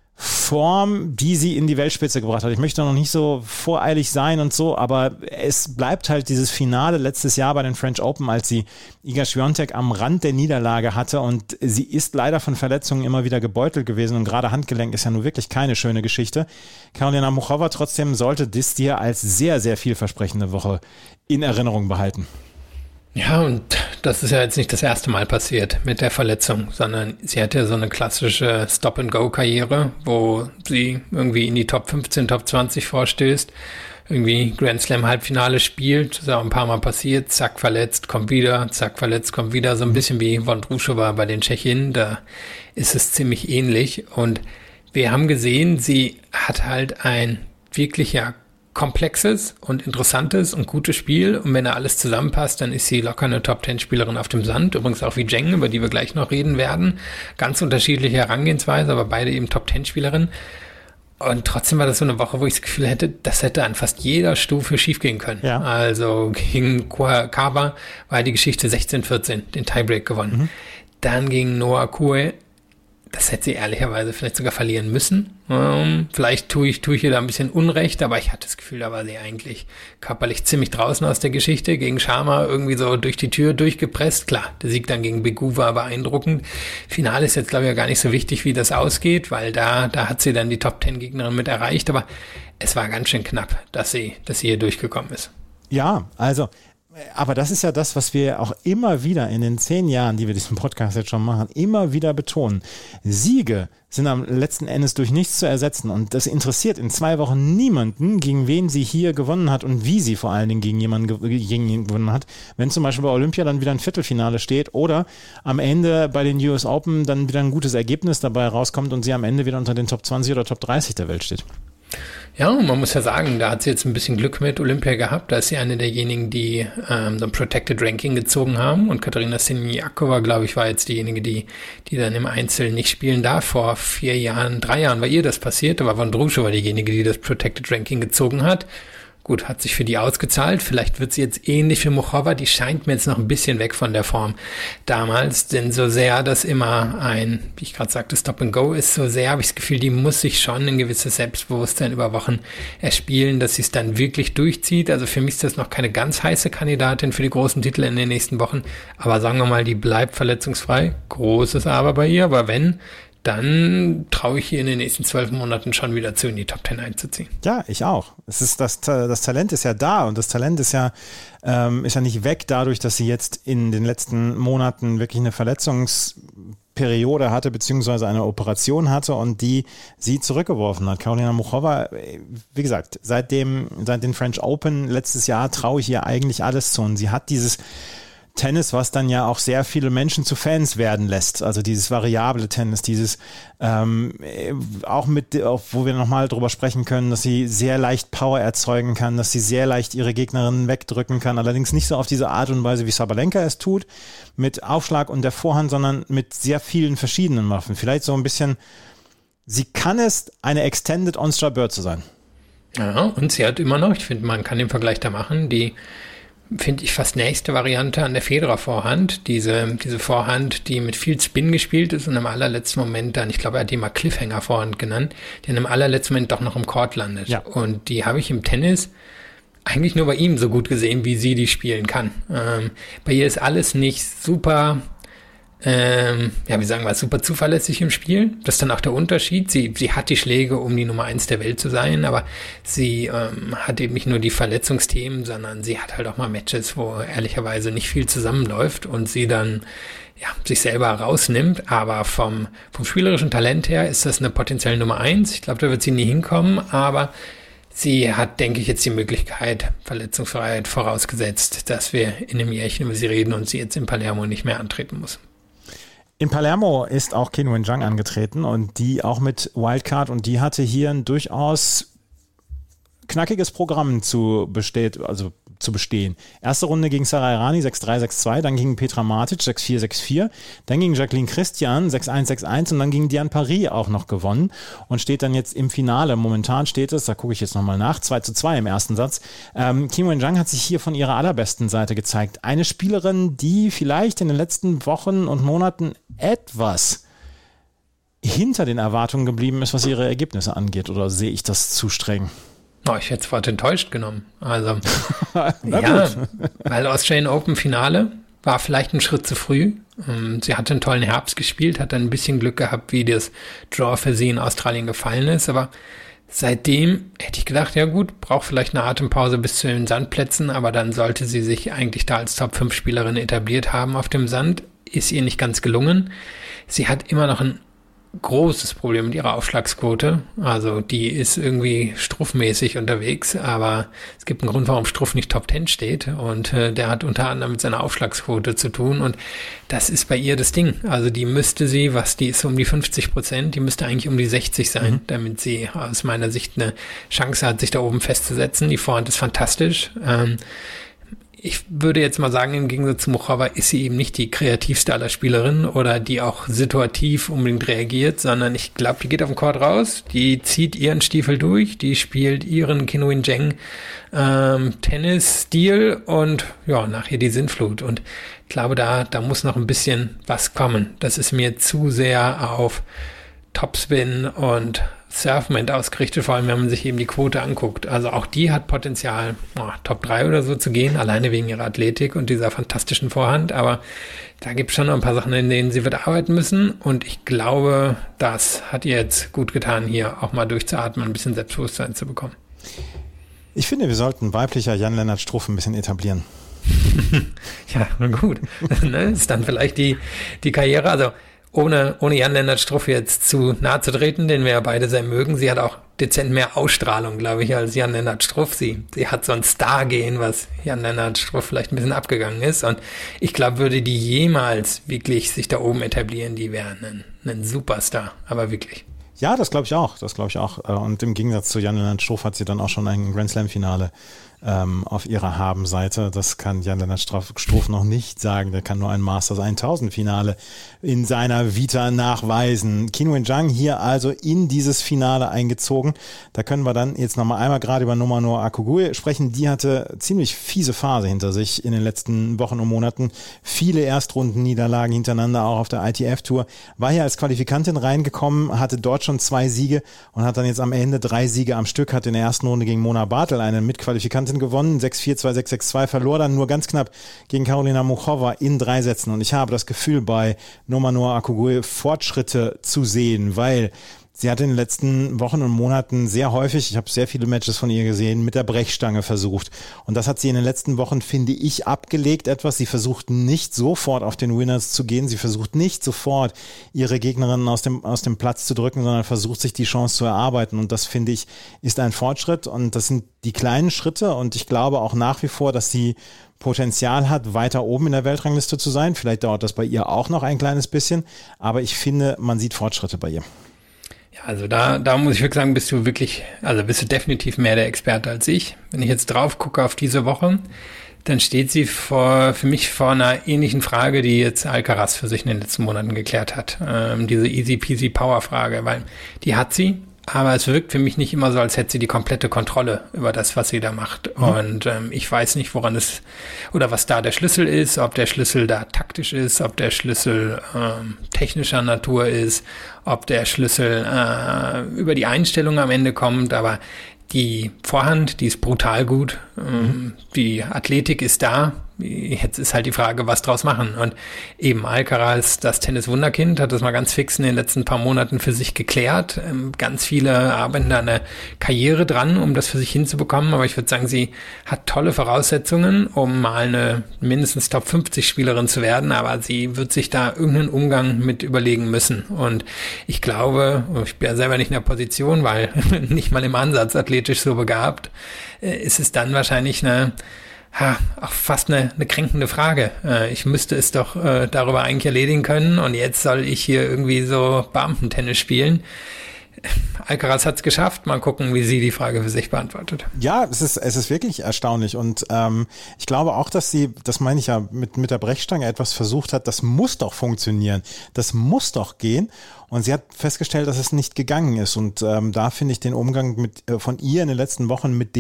Form, die sie in die Weltspitze gebracht hat. Ich möchte noch nicht so voreilig sein und so, aber es bleibt halt dieses Finale letztes Jahr bei den French Open, als sie Iga Swiatek am Rand der Niederlage hatte und sie ist leider von Verletzungen immer wieder gebeutelt gewesen und gerade Handgelenk ist ja nun wirklich keine schöne Geschichte. Karolina Muchova trotzdem sollte das dir als sehr, sehr vielversprechende Woche in Erinnerung behalten. Ja, und das ist ja jetzt nicht das erste Mal passiert mit der Verletzung, sondern sie hat ja so eine klassische Stop-and-Go-Karriere, wo sie irgendwie in die Top 15, Top 20 vorstößt, irgendwie Grand Slam Halbfinale spielt, das ist auch ein paar Mal passiert, zack, verletzt, kommt wieder, zack, verletzt, kommt wieder, so ein bisschen wie Vondroušová bei den Tschechinnen, da ist es ziemlich ähnlich und wir haben gesehen, sie hat halt ein wirklich komplexes und interessantes und gutes Spiel und wenn da alles zusammenpasst, dann ist sie locker eine Top-10-Spielerin auf dem Sand, übrigens auch wie Zheng, über die wir gleich noch reden werden, ganz unterschiedliche Herangehensweise, aber beide eben Top-10-Spielerinnen und trotzdem war das so eine Woche, wo ich das Gefühl hätte, das hätte an fast jeder Stufe schiefgehen können. Ja. Also gegen Kawa war die Geschichte 16-14, den Tiebreak gewonnen. Dann gegen Noah Okugue das hätte sie ehrlicherweise vielleicht sogar verlieren müssen. Vielleicht tue ich ihr da ein bisschen Unrecht, aber ich hatte das Gefühl, da war sie eigentlich körperlich ziemlich draußen aus der Geschichte. Gegen Sharma irgendwie so durch die Tür durchgepresst. Klar, der Sieg dann gegen Begu war beeindruckend. Finale ist jetzt, glaube ich, ja gar nicht so wichtig, wie das ausgeht, weil da hat sie dann die Top-10-Gegnerin mit erreicht. Aber es war ganz schön knapp, dass sie hier durchgekommen ist. Ja, also... Aber das ist ja das, was wir auch immer wieder in den 10 Jahren, die wir diesen Podcast jetzt schon machen, immer wieder betonen. Siege sind am letzten Endes durch nichts zu ersetzen und das interessiert in 2 Wochen niemanden, gegen wen sie hier gewonnen hat und wie sie vor allen Dingen gegen jemanden gewonnen hat. Wenn zum Beispiel bei Olympia dann wieder ein Viertelfinale steht oder am Ende bei den US Open dann wieder ein gutes Ergebnis dabei rauskommt und sie am Ende wieder unter den Top 20 oder Top 30 der Welt steht. Ja, und man muss ja sagen, da hat sie jetzt ein bisschen Glück mit Olympia gehabt. Da ist sie eine derjenigen, die so ein Protected Ranking gezogen haben. Und Katarina Siniakova, glaube ich, war jetzt diejenige, die dann im Einzel nicht spielen darf. Vor 3 Jahren war ihr das passiert. Aber Vondrousova war diejenige, die das Protected Ranking gezogen hat. Gut, hat sich für die ausgezahlt. Vielleicht wird sie jetzt ähnlich wie Muchova. Die scheint mir jetzt noch ein bisschen weg von der Form damals. Denn so sehr das immer wie ich gerade sagte, Stop and Go ist, so sehr habe ich das Gefühl, die muss sich schon ein gewisses Selbstbewusstsein über Wochen erspielen, dass sie es dann wirklich durchzieht. Also für mich ist das noch keine ganz heiße Kandidatin für die großen Titel in den nächsten Wochen. Aber sagen wir mal, die bleibt verletzungsfrei. Großes Aber bei ihr. Aber wenn, dann traue ich ihr in den nächsten 12 Monaten schon wieder zu, in die Top 10 einzuziehen. Ja, ich auch. Es ist das Talent ist ja da und das Talent ist ja nicht weg dadurch, dass sie jetzt in den letzten Monaten wirklich eine Verletzungsperiode hatte, beziehungsweise eine Operation hatte und die sie zurückgeworfen hat. Karolina Muchova, wie gesagt, seit den French Open letztes Jahr traue ich ihr eigentlich alles zu und sie hat dieses Tennis, was dann ja auch sehr viele Menschen zu Fans werden lässt. Also dieses variable Tennis, dieses auch wo wir nochmal drüber sprechen können, dass sie sehr leicht Power erzeugen kann, dass sie sehr leicht ihre Gegnerinnen wegdrücken kann. Allerdings nicht so auf diese Art und Weise, wie Sabalenka es tut, mit Aufschlag und der Vorhand, sondern mit sehr vielen verschiedenen Waffen. Vielleicht so ein bisschen, sie kann es, eine Extended Ons Jabeur zu sein. Ja, und sie hat immer noch, ich finde, man kann den Vergleich da machen, die finde ich fast nächste Variante an der Federer-Vorhand. Diese Vorhand, die mit viel Spin gespielt ist und im allerletzten Moment dann, ich glaube, er hat die mal Cliffhanger-Vorhand genannt, die dann im allerletzten Moment doch noch im Court landet. Ja. Und die habe ich im Tennis eigentlich nur bei ihm so gut gesehen, wie sie die spielen kann. Bei ihr ist alles nicht super, super zuverlässig im Spiel. Das ist dann auch der Unterschied. Sie hat die Schläge, um die Nummer 1 der Welt zu sein, aber sie hat eben nicht nur die Verletzungsthemen, sondern sie hat halt auch mal Matches, wo ehrlicherweise nicht viel zusammenläuft und sie dann sich selber rausnimmt. Aber vom spielerischen Talent her ist das eine potenzielle Nummer 1. Ich glaube, da wird sie nie hinkommen, aber sie hat, denke ich, jetzt die Möglichkeit, Verletzungsfreiheit vorausgesetzt, dass wir in einem Jährchen über sie reden und sie jetzt in Palermo nicht mehr antreten muss. In Palermo ist auch Qin Wenjuan angetreten und die auch mit Wildcard und die hatte hier ein durchaus knackiges Programm zu bestehen. Erste Runde gegen Sara Errani 6-3, 6-2, dann gegen Petra Martic 6-4, 6-4, dann gegen Jacqueline Christian 6-1, 6-1 und dann gegen Diane Paris auch noch gewonnen und steht dann jetzt im Finale. Momentan steht es, da gucke ich jetzt nochmal nach, 2-2 im ersten Satz. Qin Wenjuan hat sich hier von ihrer allerbesten Seite gezeigt. Eine Spielerin, die vielleicht in den letzten Wochen und Monaten etwas hinter den Erwartungen geblieben ist, was ihre Ergebnisse angeht. Oder sehe ich das zu streng? Oh, ich hätte es fast enttäuscht genommen. Also, ja, weil Australian Open Finale war vielleicht ein Schritt zu früh. Sie hatte einen tollen Herbst gespielt, hat dann ein bisschen Glück gehabt, wie das Draw für sie in Australien gefallen ist. Aber seitdem hätte ich gedacht, ja gut, braucht vielleicht eine Atempause bis zu den Sandplätzen, aber dann sollte sie sich eigentlich da als Top-5-Spielerin etabliert haben auf dem Sand. Ist ihr nicht ganz gelungen. Sie hat immer noch ein großes Problem mit ihrer Aufschlagsquote. Also die ist irgendwie struffmäßig unterwegs, aber es gibt einen Grund, warum Struff nicht Top 10 steht und der hat unter anderem mit seiner Aufschlagsquote zu tun und das ist bei ihr das Ding. Also die müsste die ist so um die 50%, die müsste eigentlich um die 60 sein, damit sie aus meiner Sicht eine Chance hat, sich da oben festzusetzen. Die Vorhand ist fantastisch. ich würde jetzt mal sagen, im Gegensatz zu Muchova ist sie eben nicht die kreativste aller Spielerinnen oder die auch situativ unbedingt reagiert, sondern ich glaube, die geht auf den Court raus, die zieht ihren Stiefel durch, die spielt ihren Qinwen Zheng Tennisstil und ja, nachher die Sinnflut. Und ich glaube, da muss noch ein bisschen was kommen. Das ist mir zu sehr auf Topspin und Surfment ausgerichtet, vor allem wenn man sich eben die Quote anguckt. Also auch die hat Potenzial, Top 3 oder so zu gehen, alleine wegen ihrer Athletik und dieser fantastischen Vorhand. Aber da gibt es schon noch ein paar Sachen, in denen sie wird arbeiten müssen. Und ich glaube, das hat ihr jetzt gut getan, hier auch mal durchzuatmen, ein bisschen Selbstbewusstsein zu bekommen. Ich finde, wir sollten weiblicher Jan-Lennart Struff ein bisschen etablieren. Ja, gut. Ist dann vielleicht die Karriere, also ohne Jan-Lennart Struff jetzt zu nahe zu treten, den wir ja beide sehr mögen. Sie hat auch dezent mehr Ausstrahlung, glaube ich, als Jan-Lennart Struff. Sie hat so ein Star-Gehen, was Jan-Lennart Struff vielleicht ein bisschen abgegangen ist. Und ich glaube, würde die jemals wirklich sich da oben etablieren, die wäre ein Superstar, aber wirklich. Ja, das glaube ich auch. Und im Gegensatz zu Jan-Lennart Struff hat sie dann auch schon ein Grand Slam-Finale auf ihrer Habenseite. Das kann Jan-Lennart Struff noch nicht sagen. Der kann nur ein Masters 1000 Finale in seiner Vita nachweisen. Qinwen Zheng hier also in dieses Finale eingezogen. Da können wir dann jetzt nochmal einmal gerade über Nomano Akugui sprechen. Die hatte ziemlich fiese Phase hinter sich in den letzten Wochen und Monaten. Viele Erstrundenniederlagen hintereinander, auch auf der ITF-Tour. War hier als Qualifikantin reingekommen, hatte dort schon 2 Siege und hat dann jetzt am Ende 3 Siege am Stück, hat in der ersten Runde gegen Mona Bartel, eine Mitqualifikantin, gewonnen, 6-4, 2-6, 6-2, verlor dann nur ganz knapp gegen Karolina Muchova in 3 Sätzen. Und ich habe das Gefühl, bei Nomano Akugui Fortschritte zu sehen, weil sie hat in den letzten Wochen und Monaten sehr häufig, ich habe sehr viele Matches von ihr gesehen, mit der Brechstange versucht. Und das hat sie in den letzten Wochen, finde ich, abgelegt etwas. Sie versucht nicht sofort auf den Winners zu gehen. Sie versucht nicht sofort ihre Gegnerinnen aus dem Platz zu drücken, sondern versucht sich die Chance zu erarbeiten. Und das, finde ich, ist ein Fortschritt. Und das sind die kleinen Schritte. Und ich glaube auch nach wie vor, dass sie Potenzial hat, weiter oben in der Weltrangliste zu sein. Vielleicht dauert das bei ihr auch noch ein kleines bisschen. Aber ich finde, man sieht Fortschritte bei ihr. Also da muss ich wirklich sagen, bist du definitiv mehr der Experte als ich. Wenn ich jetzt drauf gucke auf diese Woche, dann steht sie für mich vor einer ähnlichen Frage, die jetzt Alcaraz für sich in den letzten Monaten geklärt hat. Diese Easy-Peasy-Power-Frage, weil die hat sie, aber es wirkt für mich nicht immer so, als hätte sie die komplette Kontrolle über das, was sie da macht. Und ich weiß nicht, woran es oder was da der Schlüssel ist, ob der Schlüssel da taktisch ist, ob der Schlüssel technischer Natur ist, ob der Schlüssel über die Einstellung am Ende kommt, aber die Vorhand, die ist brutal gut, die Athletik ist da. Jetzt ist halt die Frage, was draus machen. Und eben Alcaraz, das Tennis-Wunderkind, hat das mal ganz fix in den letzten paar Monaten für sich geklärt. Ganz viele arbeiten da eine Karriere dran, um das für sich hinzubekommen. Aber ich würde sagen, sie hat tolle Voraussetzungen, um mal eine mindestens Top-50-Spielerin zu werden. Aber sie wird sich da irgendeinen Umgang mit überlegen müssen. Und ich glaube, ich bin ja selber nicht in der Position, weil nicht mal im Ansatz athletisch so begabt, ist es dann wahrscheinlich auch fast eine kränkende Frage. Ich müsste es doch darüber eigentlich erledigen können und jetzt soll ich hier irgendwie so Beamtentennis spielen. Alcaraz hat es geschafft. Mal gucken, wie sie die Frage für sich beantwortet. Ja, es ist wirklich erstaunlich und ich glaube auch, dass sie, das meine ich ja, mit der Brechstange etwas versucht hat, das muss doch funktionieren, das muss doch gehen und sie hat festgestellt, dass es nicht gegangen ist und da finde ich den Umgang von ihr in den letzten Wochen mit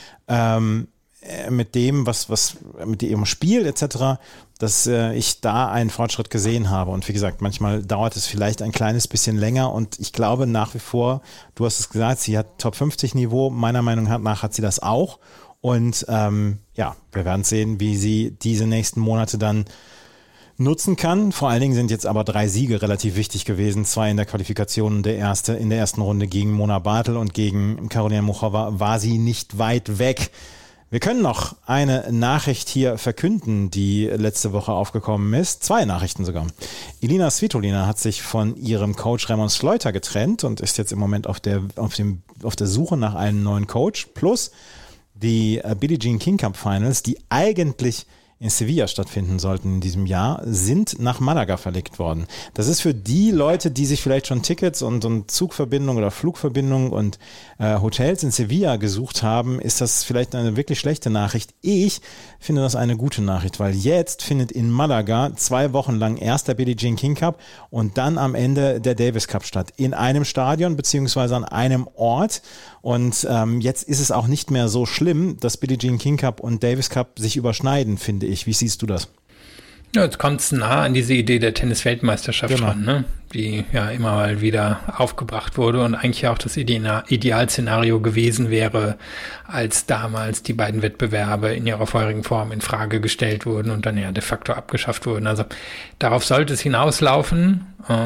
dem, was mit ihrem Spiel etc., dass ich da einen Fortschritt gesehen habe. Und wie gesagt, manchmal dauert es vielleicht ein kleines bisschen länger und ich glaube nach wie vor, du hast es gesagt, sie hat Top 50 Niveau, meiner Meinung nach hat sie das auch. Und wir werden sehen, wie sie diese nächsten Monate dann nutzen kann. Vor allen Dingen sind jetzt aber 3 Siege relativ wichtig gewesen. 2 in der Qualifikation und in der ersten Runde gegen Mona Bartel und gegen Karolina Muchova war sie nicht weit weg. Wir können noch eine Nachricht hier verkünden, die letzte Woche aufgekommen ist. 2 Nachrichten sogar. Elina Svitolina hat sich von ihrem Coach Raymond Sleuter getrennt und ist jetzt im Moment auf der Suche nach einem neuen Coach. Plus die Billie Jean King Cup Finals, die eigentlich in Sevilla stattfinden sollten in diesem Jahr, sind nach Malaga verlegt worden. Das ist für die Leute, die sich vielleicht schon Tickets und Zugverbindungen oder Flugverbindungen und Hotels in Sevilla gesucht haben, ist das vielleicht eine wirklich schlechte Nachricht. Ich finde das eine gute Nachricht, weil jetzt findet in Malaga 2 Wochen lang erst der Billie Jean King Cup und dann am Ende der Davis Cup statt. In einem Stadion beziehungsweise an einem Ort. Und jetzt ist es auch nicht mehr so schlimm, dass Billie Jean King Cup und Davis Cup sich überschneiden, finde ich. Wie siehst du das? Ja, jetzt kommt es nah an diese Idee der Tennis-Weltmeisterschaft ran, ne? Die ja immer mal wieder aufgebracht wurde und eigentlich auch das Idealszenario gewesen wäre, als damals die beiden Wettbewerbe in ihrer vorherigen Form in Frage gestellt wurden und dann ja de facto abgeschafft wurden. Also darauf sollte es hinauslaufen.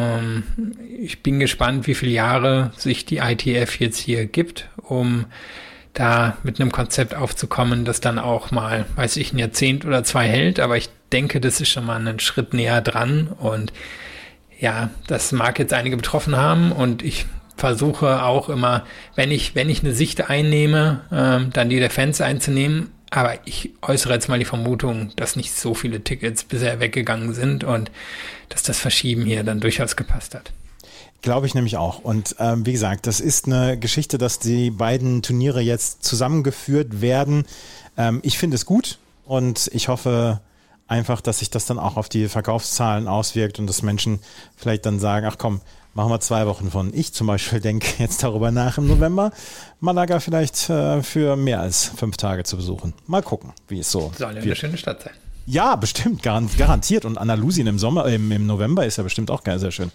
Ich bin gespannt, wie viele Jahre sich die ITF jetzt hier gibt, um da mit einem Konzept aufzukommen, das dann auch mal, weiß ich, ein Jahrzehnt oder 2 hält, aber ich denke, das ist schon mal einen Schritt näher dran und ja, das mag jetzt einige betroffen haben und ich versuche auch immer, wenn ich eine Sicht einnehme, dann die der Fans einzunehmen, aber ich äußere jetzt mal die Vermutung, dass nicht so viele Tickets bisher weggegangen sind und dass das Verschieben hier dann durchaus gepasst hat. Glaube ich nämlich auch. Und wie gesagt, das ist eine Geschichte, dass die beiden Turniere jetzt zusammengeführt werden. Ich finde es gut und ich hoffe einfach, dass sich das dann auch auf die Verkaufszahlen auswirkt und dass Menschen vielleicht dann sagen, ach komm, machen wir 2 Wochen von. Ich zum Beispiel denke jetzt darüber nach, im November Malaga vielleicht für mehr als 5 Tage zu besuchen. Mal gucken, wie es so soll ja eine schöne Stadt sein. Ja, bestimmt, garantiert. Und Andalusien im November ist ja bestimmt auch sehr schön.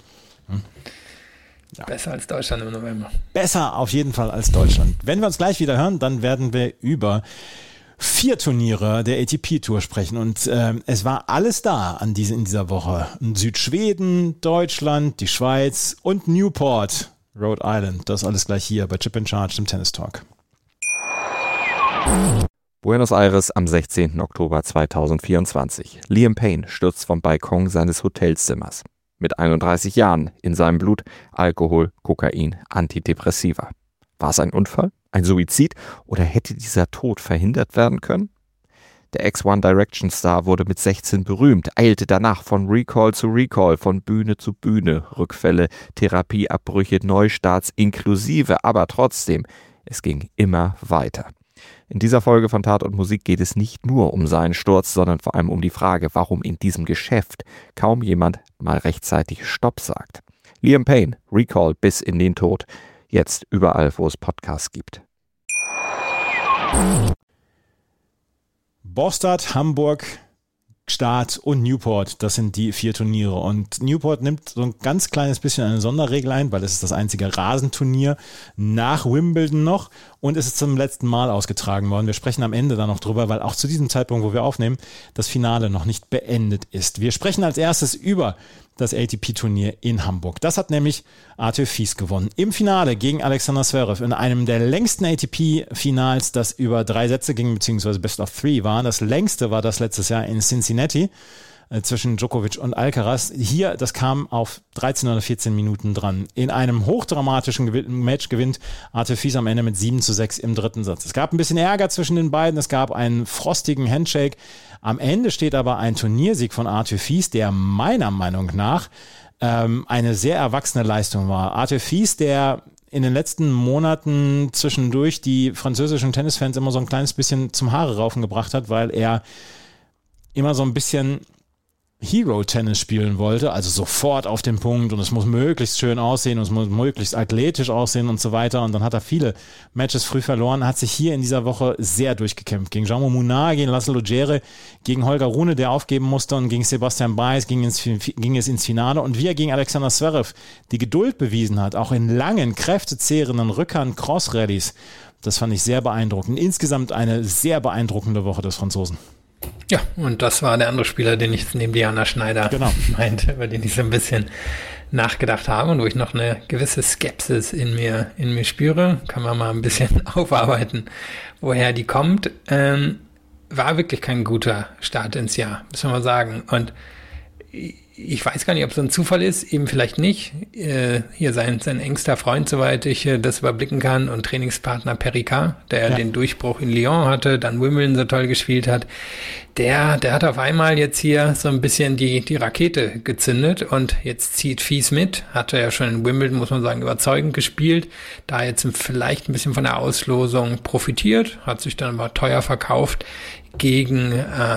Ja. Besser als Deutschland im November. Besser auf jeden Fall als Deutschland. Wenn wir uns gleich wieder hören, dann werden wir über 4 Turniere der ATP-Tour sprechen. Und es war alles da in dieser Woche. Südschweden, Deutschland, die Schweiz und Newport, Rhode Island. Das alles gleich hier bei Chip in Charge, dem Tennis Talk. Buenos Aires am 16. Oktober 2024. Liam Payne stürzt vom Balkon seines Hotelzimmers. Mit 31 Jahren, in seinem Blut Alkohol, Kokain, Antidepressiva. War es ein Unfall, ein Suizid oder hätte dieser Tod verhindert werden können? Der Ex-One Direction Star wurde mit 16 berühmt, eilte danach von Recall zu Recall, von Bühne zu Bühne, Rückfälle, Therapieabbrüche, Neustarts inklusive, aber trotzdem, es ging immer weiter. In dieser Folge von Tat und Musik geht es nicht nur um seinen Sturz, sondern vor allem um die Frage, warum in diesem Geschäft kaum jemand mal rechtzeitig Stopp sagt. Liam Payne, Recall bis in den Tod. Jetzt überall, wo es Podcasts gibt. Bostad, Hamburg, Start und Newport, das sind die 4 Turniere. Und Newport nimmt so ein ganz kleines bisschen eine Sonderregel ein, weil es ist das einzige Rasenturnier nach Wimbledon noch und es ist zum letzten Mal ausgetragen worden. Wir sprechen am Ende dann noch drüber, weil auch zu diesem Zeitpunkt, wo wir aufnehmen, das Finale noch nicht beendet ist. Wir sprechen als erstes über das ATP-Turnier in Hamburg. Das hat nämlich Arthur Fils gewonnen. Im Finale gegen Alexander Zverev in einem der längsten ATP-Finals, das über 3 Sätze ging, beziehungsweise Best of 3 war. Das längste war das letztes Jahr in Cincinnati zwischen Djokovic und Alcaraz. Hier, das kam auf 13 oder 14 Minuten dran. In einem hochdramatischen Match gewinnt Arthur Fils am Ende mit 7:6 im 3. Satz. Es gab ein bisschen Ärger zwischen den beiden, es gab einen frostigen Handshake. Am Ende steht aber ein Turniersieg von Arthur Fils, der meiner Meinung nach eine sehr erwachsene Leistung war. Arthur Fils, der in den letzten Monaten zwischendurch die französischen Tennisfans immer so ein kleines bisschen zum Haare raufen gebracht hat, weil er immer so ein bisschen Hero-Tennis spielen wollte, also sofort auf den Punkt und es muss möglichst schön aussehen und es muss möglichst athletisch aussehen und so weiter und dann hat er viele Matches früh verloren, hat sich hier in dieser Woche sehr durchgekämpft. Gegen Jaume Munar, gegen Laszlo Djere, gegen Holger Rune, der aufgeben musste und gegen Sebastian Baez ging es ins Finale und wie er gegen Alexander Zverev die Geduld bewiesen hat, auch in langen, kräftezehrenden Rückhand-Cross-Rallies, das fand ich sehr beeindruckend. Insgesamt eine sehr beeindruckende Woche des Franzosen. Ja, und das war der andere Spieler, den ich neben Diana Schneider meinte, über den ich so ein bisschen nachgedacht habe und wo ich noch eine gewisse Skepsis in mir spüre. Kann man mal ein bisschen aufarbeiten, woher die kommt. War wirklich kein guter Start ins Jahr, müssen wir mal sagen. Und ich weiß gar nicht, ob es so ein Zufall ist, eben vielleicht nicht. Hier sein engster Freund, soweit ich das überblicken kann, und Trainingspartner Perricard, der den Durchbruch in Lyon hatte, dann Wimbledon so toll gespielt hat, der hat auf einmal jetzt hier so ein bisschen die Rakete gezündet und jetzt zieht Fils mit. Hatte ja schon in Wimbledon, muss man sagen, überzeugend gespielt. Da jetzt vielleicht ein bisschen von der Auslosung profitiert, hat sich dann aber teuer verkauft gegen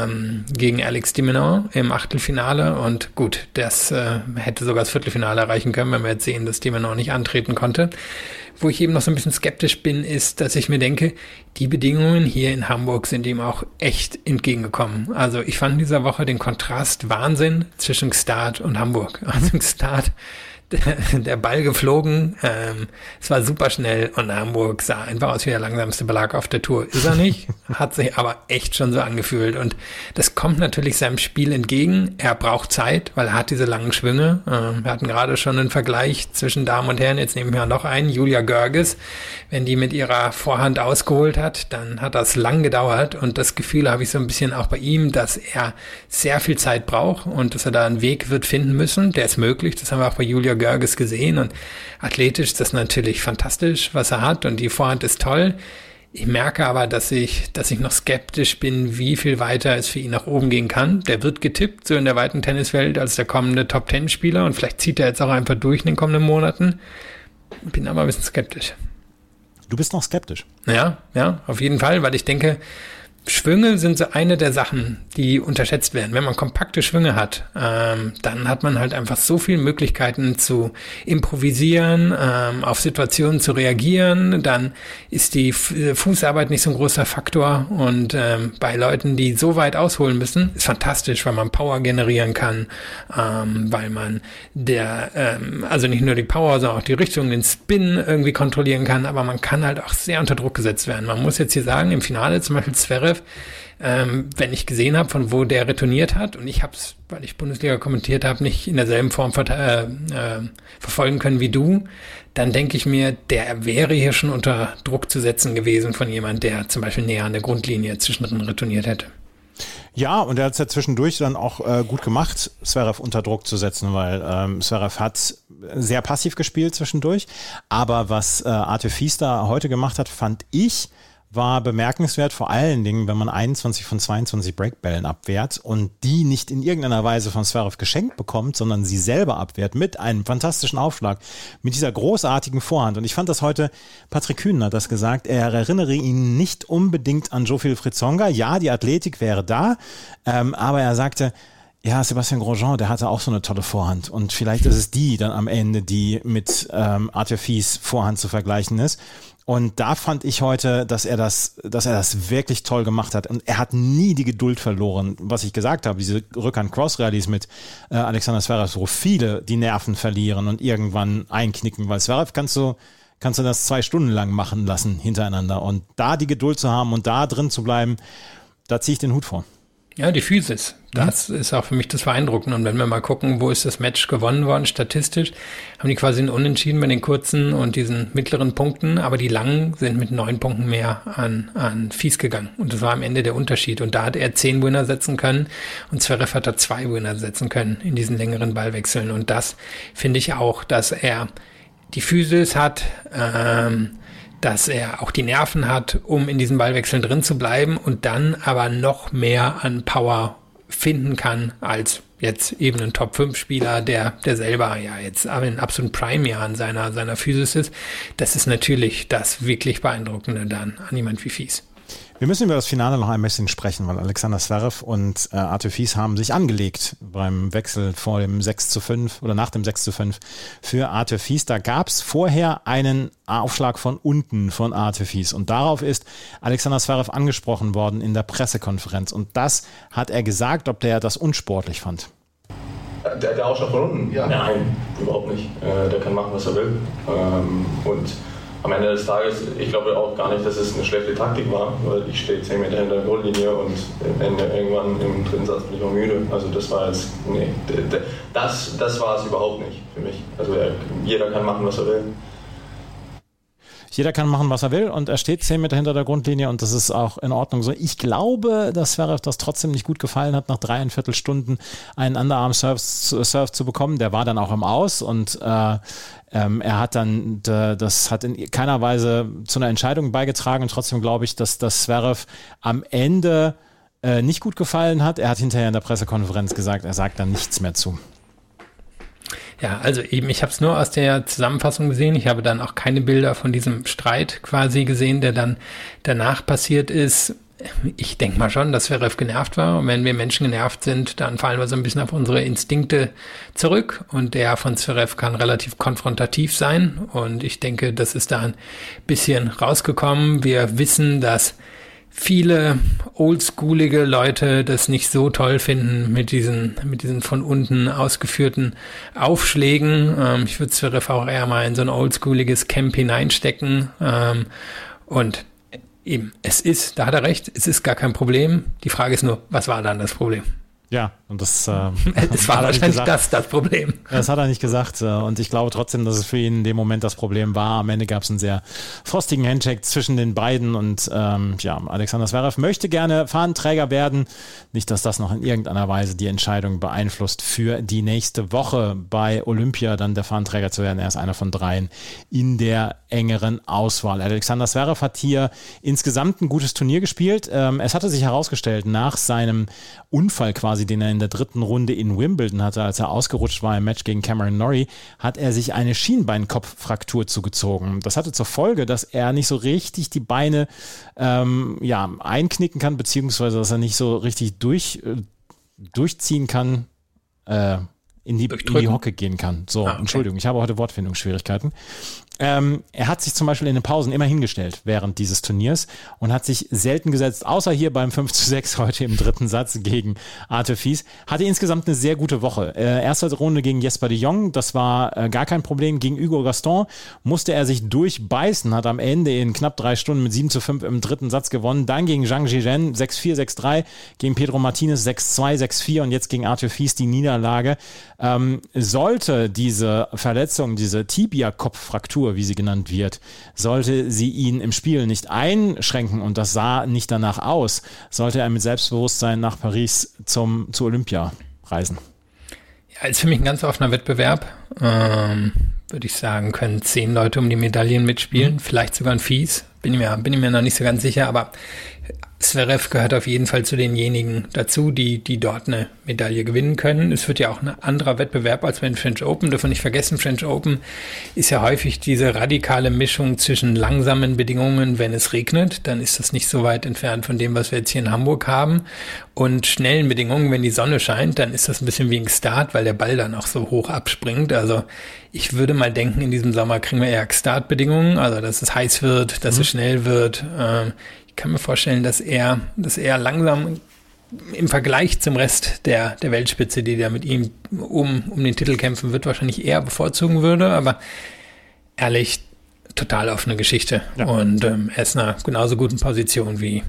Alex de Minaur im Achtelfinale. Und gut, das hätte sogar das Viertelfinale erreichen können, wenn wir jetzt sehen, dass de Minaur nicht antreten konnte. Wo ich eben noch so ein bisschen skeptisch bin, ist, dass ich mir denke, die Bedingungen hier in Hamburg sind ihm auch echt entgegengekommen. Also ich fand in dieser Woche den Kontrast Wahnsinn zwischen Gstaad und Hamburg. Also Gstaad, der Ball geflogen, es war super schnell und Hamburg sah einfach aus wie der langsamste Belag auf der Tour. Ist er nicht, hat sich aber echt schon so angefühlt und das kommt natürlich seinem Spiel entgegen. Er braucht Zeit, weil er hat diese langen Schwünge. Wir hatten gerade schon einen Vergleich zwischen Damen und Herren, jetzt nehmen wir noch einen, Julia Görges. Wenn die mit ihrer Vorhand ausgeholt hat, dann hat das lang gedauert und das Gefühl habe ich so ein bisschen auch bei ihm, dass er sehr viel Zeit braucht und dass er da einen Weg wird finden müssen. Der ist möglich, das haben wir auch bei Julia Görges gesehen und athletisch ist das natürlich fantastisch, was er hat und die Vorhand ist toll. Ich merke aber, dass ich noch skeptisch bin, wie viel weiter es für ihn nach oben gehen kann. Der wird getippt, so in der weiten Tenniswelt, als der kommende Top-10-Spieler und vielleicht zieht er jetzt auch einfach durch in den kommenden Monaten. Bin aber ein bisschen skeptisch. Du bist noch skeptisch? Ja, auf jeden Fall, weil ich denke, Schwünge sind so eine der Sachen, die unterschätzt werden. Wenn man kompakte Schwünge hat, dann hat man halt einfach so viele Möglichkeiten zu improvisieren, auf Situationen zu reagieren. Dann ist die Fußarbeit nicht so ein großer Faktor. Und bei Leuten, die so weit ausholen müssen, ist fantastisch, weil man Power generieren kann, weil man also nicht nur die Power, sondern auch die Richtung, den Spin irgendwie kontrollieren kann. Aber man kann halt auch sehr unter Druck gesetzt werden. Man muss jetzt hier sagen, im Finale zum Beispiel Zverev, wenn ich gesehen habe, von wo der retourniert hat und ich habe es, weil ich Bundesliga kommentiert habe, nicht in derselben Form verfolgen können wie du, dann denke ich mir, der wäre hier schon unter Druck zu setzen gewesen von jemand, der zum Beispiel näher an der Grundlinie zwischendrin retourniert hätte. Ja, und er hat es ja zwischendurch dann auch gut gemacht, Zverev unter Druck zu setzen, weil Zverev hat sehr passiv gespielt zwischendurch, aber was Arthur Fils da heute gemacht hat, fand ich, war bemerkenswert, vor allen Dingen, wenn man 21 von 22 Breakbällen abwehrt und die nicht in irgendeiner Weise von Zverev geschenkt bekommt, sondern sie selber abwehrt mit einem fantastischen Aufschlag, mit dieser großartigen Vorhand. Und ich fand das heute, Patrick Kühn hat das gesagt, er erinnere ihn nicht unbedingt an Jo-Wilfried Tsonga. Ja, die Athletik wäre da, aber er sagte, ja, Sebastian Grosjean, der hatte auch so eine tolle Vorhand und vielleicht ist es die dann am Ende, die mit Arthur Fils Vorhand zu vergleichen ist. Und da fand ich heute, dass er das wirklich toll gemacht hat. Und er hat nie die Geduld verloren. Was ich gesagt habe, diese Rückhand-Cross-Rallies mit Alexander Zverev, wo viele die Nerven verlieren und irgendwann einknicken. Weil Zverev kannst du das 2 Stunden lang machen lassen hintereinander. Und da die Geduld zu haben und da drin zu bleiben, da ziehe ich den Hut vor. Ja, die Physis, das ist auch für mich das Beeindruckende. Und wenn wir mal gucken, wo ist das Match gewonnen worden, statistisch, haben die quasi einen Unentschieden bei den kurzen und diesen mittleren Punkten, aber die langen sind mit 9 Punkten mehr an Fils gegangen. Und das war am Ende der Unterschied. Und da hat er 10 Winner setzen können und Zverev hat da 2 Winner setzen können in diesen längeren Ballwechseln. Und das finde ich auch, dass er die Physis hat, dass er auch die Nerven hat, um in diesen Ballwechseln drin zu bleiben und dann aber noch mehr an Power finden kann als jetzt eben ein Top-5-Spieler, der selber ja jetzt aber in absoluten Prime-Jahren seiner Physis ist. Das ist natürlich das wirklich Beeindruckende dann an jemand wie Fils. Wir müssen über das Finale noch ein bisschen sprechen, weil Alexander Zverev und Arthur Fils haben sich angelegt beim Wechsel vor dem 6:5 oder nach dem 6:5 für Arthur Fils. Da gab es vorher einen Aufschlag von unten von Arthur Fils und darauf ist Alexander Zverev angesprochen worden in der Pressekonferenz und das hat er gesagt, ob der das unsportlich fand. Der Aufschlag von unten? Ja. Nein, überhaupt nicht. Der kann machen, was er will. Und am Ende des Tages, ich glaube auch gar nicht, dass es eine schlechte Taktik war, weil ich stehe 10 Meter hinter der Grundlinie und irgendwann im dritten Satz bin ich auch müde. Also das war jetzt, das war es überhaupt nicht für mich. Also jeder kann machen, was er will. Jeder kann machen, was er will und er steht 10 Meter hinter der Grundlinie und das ist auch in Ordnung so. Ich glaube, dass Zverev das trotzdem nicht gut gefallen hat, nach 3,25 Stunden einen Underarm-Serve zu bekommen. Der war dann auch im Aus und er hat dann, das hat in keiner Weise zu einer Entscheidung beigetragen und trotzdem glaube ich, dass Zverev am Ende nicht gut gefallen hat. Er hat hinterher in der Pressekonferenz gesagt, er sagt da nichts mehr zu. Ja, also eben, ich habe es nur aus der Zusammenfassung gesehen. Ich habe dann auch keine Bilder von diesem Streit quasi gesehen, der dann danach passiert ist. Ich denke mal schon, dass Zverev genervt war. Und wenn wir Menschen genervt sind, dann fallen wir so ein bisschen auf unsere Instinkte zurück. Und der von Zverev kann relativ konfrontativ sein. Und ich denke, das ist da ein bisschen rausgekommen. Wir wissen, dass viele oldschoolige Leute das nicht so toll finden mit diesen von unten ausgeführten Aufschlägen. Ich würde Zverev auch eher mal in so ein oldschooliges Camp hineinstecken. Und eben, da hat er recht, es ist gar kein Problem. Die Frage ist nur, was war dann das Problem? Ja, und das es war wahrscheinlich das Problem. Das hat er nicht gesagt und ich glaube trotzdem, dass es für ihn in dem Moment das Problem war. Am Ende gab es einen sehr frostigen Handshake zwischen den beiden und Alexander Zverev möchte gerne Fahnenträger werden. Nicht, dass das noch in irgendeiner Weise die Entscheidung beeinflusst für die nächste Woche bei Olympia dann der Fahnenträger zu werden. Er ist einer von 3 in der engeren Auswahl. Alexander Zverev hat hier insgesamt ein gutes Turnier gespielt. Es hatte sich herausgestellt, nach seinem Unfall quasi, den er in der 3. Runde in Wimbledon hatte, als er ausgerutscht war im Match gegen Cameron Norrie, hat er sich eine Schienbeinkopffraktur zugezogen. Das hatte zur Folge, dass er nicht so richtig die Beine einknicken kann, beziehungsweise dass er nicht so richtig durchziehen kann, in die Hocke gehen kann. So, okay. Entschuldigung, ich habe heute Wortfindungsschwierigkeiten. Er hat sich zum Beispiel in den Pausen immer hingestellt während dieses Turniers und hat sich selten gesetzt, außer hier beim 5:6 heute im 3. Satz gegen Arthur Fils. Hatte insgesamt eine sehr gute Woche. Erste Runde gegen Jesper de Jong, das war gar kein Problem. Gegen Hugo Gaston musste er sich durchbeißen, hat am Ende in knapp 3 Stunden mit 7:5 im 3. Satz gewonnen. Dann gegen Zhang Zhizhen 6-4, 6-3, gegen Pedro Martinez 6-2, 6-4 und jetzt gegen Arthur Fils die Niederlage. Sollte diese Verletzung, diese Tibia-Kopffraktur, wie sie genannt wird, sollte sie ihn im Spiel nicht einschränken und das sah nicht danach aus, sollte er mit Selbstbewusstsein nach Paris zu Olympia reisen. Ja, ist für mich ein ganz offener Wettbewerb. Würde ich sagen, können 10 Leute um die Medaillen mitspielen, vielleicht sogar ein Fils. Bin ich mir noch nicht so ganz sicher, aber Zverev gehört auf jeden Fall zu denjenigen dazu, die dort eine Medaille gewinnen können. Es wird ja auch ein anderer Wettbewerb als beim French Open. Dürfen wir nicht vergessen, French Open ist ja häufig diese radikale Mischung zwischen langsamen Bedingungen, wenn es regnet, dann ist das nicht so weit entfernt von dem, was wir jetzt hier in Hamburg haben. Und schnellen Bedingungen, wenn die Sonne scheint, dann ist das ein bisschen wie ein Start, weil der Ball dann auch so hoch abspringt. Also ich würde mal denken, in diesem Sommer kriegen wir eher Start-Bedingungen, also dass es heiß wird, dass es schnell wird. Ich kann mir vorstellen, dass er langsam im Vergleich zum Rest der Weltspitze, die da mit ihm um den Titel kämpfen wird, wahrscheinlich eher bevorzugen würde. Aber ehrlich, total offene Geschichte. Ja. Und er ist in einer genauso guten Position wie,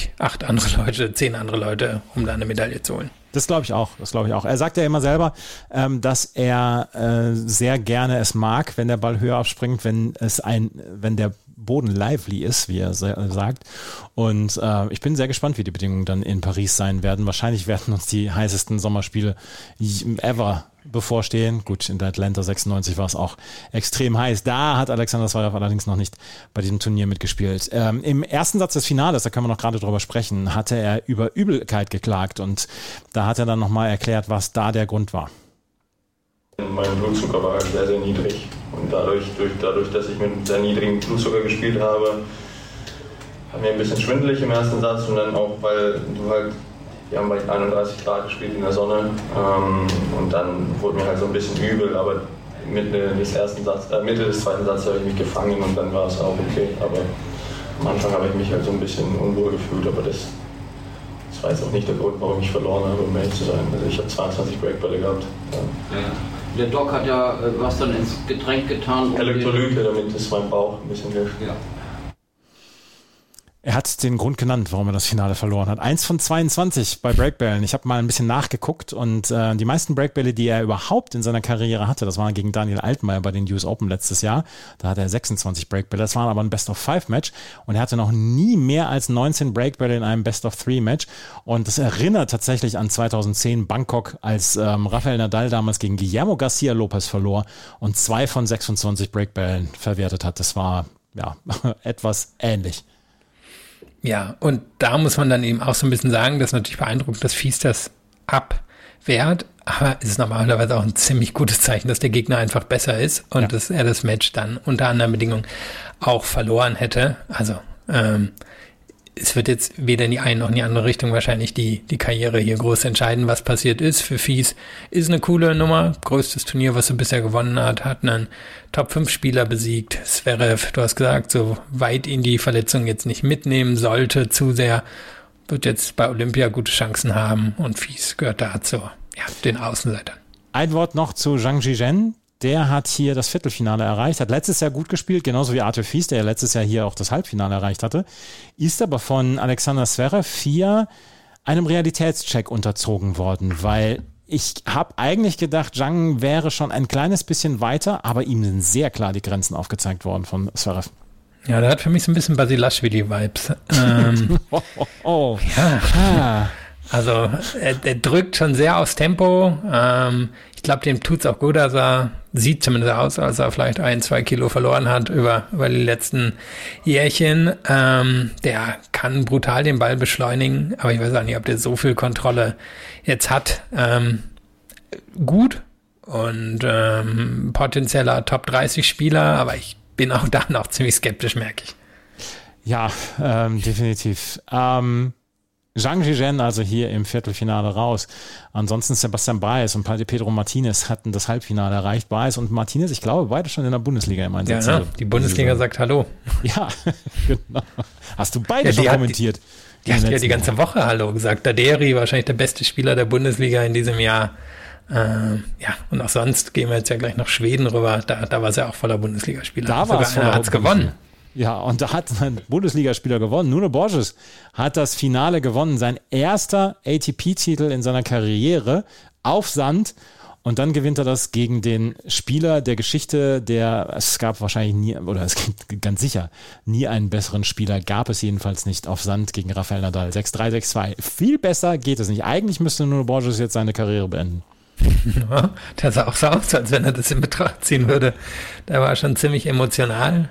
10 andere Leute, um da eine Medaille zu holen. Das glaube ich auch. Er sagt ja immer selber, dass er sehr gerne es mag, wenn der Ball höher abspringt, wenn der Boden lively ist, wie er sagt. Und ich bin sehr gespannt, wie die Bedingungen dann in Paris sein werden. Wahrscheinlich werden uns die heißesten Sommerspiele ever bevorstehen. Gut, in der Atlanta 96 war es auch extrem heiß. Da hat Alexander Zverev allerdings noch nicht bei diesem Turnier mitgespielt. Im ersten Satz des Finales, da können wir noch gerade drüber sprechen, hatte er über Übelkeit geklagt und da hat er dann nochmal erklärt, was da der Grund war. Mein Blutzucker war sehr, sehr niedrig und dadurch, dass ich mit sehr niedrigem Blutzucker gespielt habe, hat mir ein bisschen schwindelig im ersten Satz und dann auch, weil wir haben bei 31 Grad gespielt in der Sonne und dann wurde mir halt so ein bisschen übel, aber Mitte des 2. Satzes habe ich mich gefangen und dann war es auch okay, aber am Anfang habe ich mich halt so ein bisschen unwohl gefühlt, aber das war jetzt auch nicht der Grund, warum ich verloren habe, um ehrlich zu sein. Also ich habe 22 Breakbälle gehabt. Ja. Der Doc hat ja was dann ins Getränk getan. Elektrolyte, damit es meinem Bauch ein bisschen hilft. Ja. Er hat den Grund genannt, warum er das Finale verloren hat. 1 von 22 bei Breakbällen. Ich habe mal ein bisschen nachgeguckt und die meisten Breakbälle, die er überhaupt in seiner Karriere hatte, das waren gegen Daniel Altmaier bei den US Open letztes Jahr. Da hatte er 26 Breakbälle. Das waren aber ein Best-of-5-Match und er hatte noch nie mehr als 19 Breakbälle in einem Best-of-3-Match. Und das erinnert tatsächlich an 2010 Bangkok, als Rafael Nadal damals gegen Guillermo Garcia Lopez verlor und 2 von 26 Breakbällen verwertet hat. Das war ja etwas ähnlich. Ja, und da muss man dann eben auch so ein bisschen sagen, das ist natürlich beeindruckend, dass Fils das abwehrt, aber es ist normalerweise auch ein ziemlich gutes Zeichen, dass der Gegner einfach besser ist und dass er das Match dann unter anderen Bedingungen auch verloren hätte. Also es wird jetzt weder in die eine noch in die andere Richtung wahrscheinlich die Karriere hier groß entscheiden, was passiert ist. Für Fils ist eine coole Nummer, größtes Turnier, was er bisher gewonnen hat einen Top-5-Spieler besiegt. Zverev, du hast gesagt, so weit ihn die Verletzung jetzt nicht mitnehmen sollte, zu sehr, wird jetzt bei Olympia gute Chancen haben und Fils gehört dazu, den Außenseitern. Ein Wort noch zu Zhang Zhizhen. Der hat hier das Viertelfinale erreicht, hat letztes Jahr gut gespielt, genauso wie Arthur Fils, der ja letztes Jahr hier auch das Halbfinale erreicht hatte, ist aber von Alexander Zverev hier einem Realitätscheck unterzogen worden, weil ich habe eigentlich gedacht, Zhang wäre schon ein kleines bisschen weiter, aber ihm sind sehr klar die Grenzen aufgezeigt worden von Zverev. Ja, der hat für mich so ein bisschen Basilashvili-Vibes. Ja. Also er drückt schon sehr aufs Tempo. Ich glaube, dem tut's auch gut, dass er sieht zumindest aus, als er vielleicht 1-2 Kilo verloren hat über die letzten Jährchen. Der kann brutal den Ball beschleunigen, aber ich weiß auch nicht, ob der so viel Kontrolle jetzt hat. Gut und potenzieller Top-30-Spieler, aber ich bin auch da noch ziemlich skeptisch, merke ich. Ja, definitiv. Zhang Zhizhen also hier im Viertelfinale raus. Ansonsten Sebastian Baez und Pedro Martinez hatten das Halbfinale erreicht. Baez und Martinez, ich glaube, beide schon in der Bundesliga im Einsatz. Ja, die Bundesliga sagt Hallo. Ja, genau. Hast du beide schon kommentiert? Die hat ja die ganze Woche Hallo gesagt. Daderi, wahrscheinlich der beste Spieler der Bundesliga in diesem Jahr. Und auch sonst gehen wir jetzt ja gleich nach Schweden rüber. Da war es ja auch voller Bundesligaspieler. Da war es voller. Hat's gewonnen. Ja, und da hat ein Bundesligaspieler gewonnen. Nuno Borges hat das Finale gewonnen. Sein erster ATP-Titel in seiner Karriere auf Sand. Und dann gewinnt er das gegen den Spieler der Geschichte, es gab wahrscheinlich nie, oder es gibt ganz sicher nie einen besseren Spieler, gab es jedenfalls nicht auf Sand gegen Rafael Nadal. 6-3, 6-2. Viel besser geht es nicht. Eigentlich müsste Nuno Borges jetzt seine Karriere beenden. Ja, der sah auch so aus, als wenn er das in Betracht ziehen würde. Der war schon ziemlich emotional.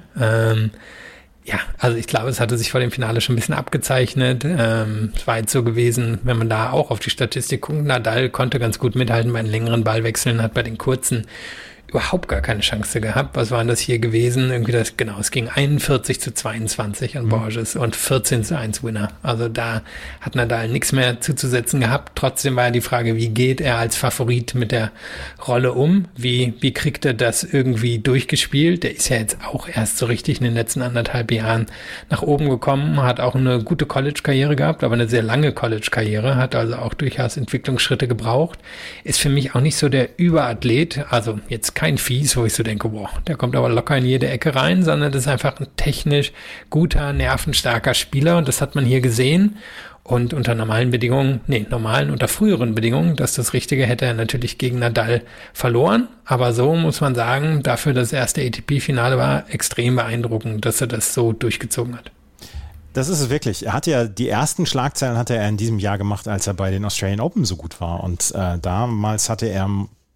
Also ich glaube, es hatte sich vor dem Finale schon ein bisschen abgezeichnet. Es war jetzt so gewesen, wenn man da auch auf die Statistik guckt, Nadal konnte ganz gut mithalten bei den längeren Ballwechseln, hat bei den kurzen überhaupt gar keine Chance gehabt. Was war denn das hier gewesen? Es ging 41-22 an Borges und 14-1 Winner. Also da hat Nadal nichts mehr zuzusetzen gehabt. Trotzdem war ja die Frage, wie geht er als Favorit mit der Rolle um? Wie kriegt er das irgendwie durchgespielt? Der ist ja jetzt auch erst so richtig in den letzten 1,5 Jahren nach oben gekommen, hat auch eine gute College-Karriere gehabt, aber eine sehr lange College-Karriere, hat also auch durchaus Entwicklungsschritte gebraucht. Ist für mich auch nicht so der Überathlet, also jetzt kein Fils, wo ich so denke, der kommt aber locker in jede Ecke rein, sondern das ist einfach ein technisch guter, nervenstarker Spieler und das hat man hier gesehen und unter unter früheren Bedingungen, das Richtige, hätte er natürlich gegen Nadal verloren, aber so muss man sagen, dafür das erste ATP-Finale war extrem beeindruckend, dass er das so durchgezogen hat. Das ist es wirklich. Er hatte ja die ersten Schlagzeilen in diesem Jahr gemacht, als er bei den Australian Open so gut war und damals hatte er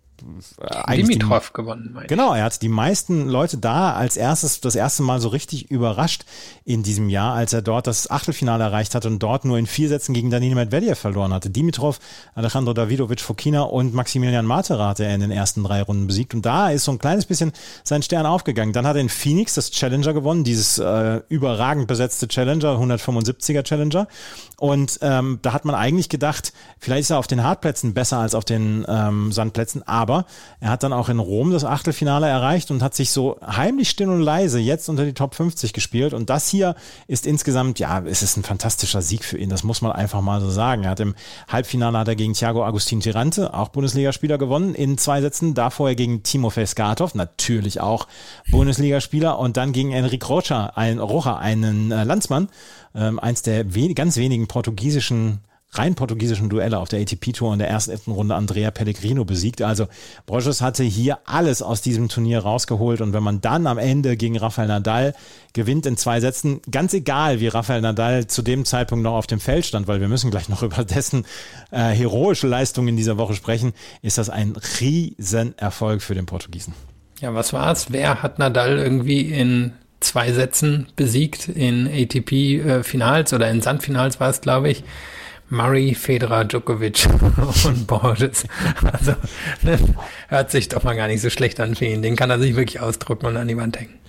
Dimitrov gewonnen. Genau, er hat die meisten Leute das erste Mal so richtig überrascht in diesem Jahr, als er dort das Achtelfinale erreicht hat und dort nur in 4 Sätzen gegen Danilo Medvedev verloren hatte. Dimitrov, Alejandro Davidovic Fokina und Maximilian Matera hat er in den ersten 3 Runden besiegt und da ist so ein kleines bisschen sein Stern aufgegangen. Dann hat er in Phoenix das Challenger gewonnen, dieses überragend besetzte Challenger, 175er Challenger und da hat man eigentlich gedacht, vielleicht ist er auf den Hartplätzen besser als auf den Sandplätzen, aber er hat dann auch in Rom das Achtelfinale erreicht und hat sich so heimlich still und leise jetzt unter die Top 50 gespielt. Und das hier ist insgesamt, es ist ein fantastischer Sieg für ihn. Das muss man einfach mal so sagen. Er hat im Halbfinale gegen Thiago Agustin Tirante, auch Bundesligaspieler, gewonnen in 2 Sätzen. Davor gegen Timofey Skatov, natürlich auch Bundesligaspieler. Und dann gegen Enrique Rocha, einen Landsmann, eins der ganz wenigen rein portugiesischen Duelle auf der ATP-Tour in der ersten Runde Andrea Pellegrino besiegt. Also Borges hatte hier alles aus diesem Turnier rausgeholt und wenn man dann am Ende gegen Rafael Nadal gewinnt in 2 Sätzen, ganz egal wie Rafael Nadal zu dem Zeitpunkt noch auf dem Feld stand, weil wir müssen gleich noch über dessen heroische Leistung in dieser Woche sprechen, ist das ein Riesenerfolg für den Portugiesen. Ja, was war's? Wer hat Nadal irgendwie in 2 Sätzen besiegt in ATP-Finals oder in Sandfinals war es, glaube ich. Murray, Federer, Djokovic und Borges. Also hört sich doch mal gar nicht so schlecht an für ihn. Den kann er sich wirklich ausdrucken und an die Wand hängen.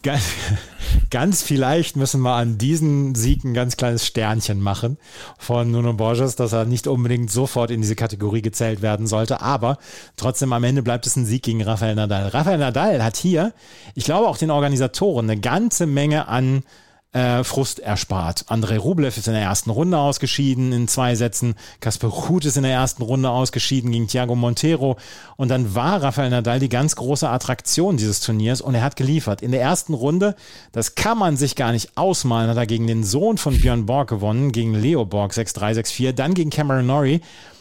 Ganz vielleicht müssen wir an diesen Sieg ein ganz kleines Sternchen machen von Nuno Borges, dass er nicht unbedingt sofort in diese Kategorie gezählt werden sollte, aber trotzdem am Ende bleibt es ein Sieg gegen Rafael Nadal. Rafael Nadal hat hier, ich glaube auch den Organisatoren, eine ganze Menge an Frust erspart. Andrei Rublev ist in der ersten Runde ausgeschieden in 2 Sätzen. Casper Ruud ist in der ersten Runde ausgeschieden gegen Thiago Monteiro. Und dann war Rafael Nadal die ganz große Attraktion dieses Turniers und er hat geliefert. In der ersten Runde, das kann man sich gar nicht ausmalen, hat er gegen den Sohn von Björn Borg gewonnen, gegen Leo Borg 6-3, 6-4. Dann gegen Cameron Norrie.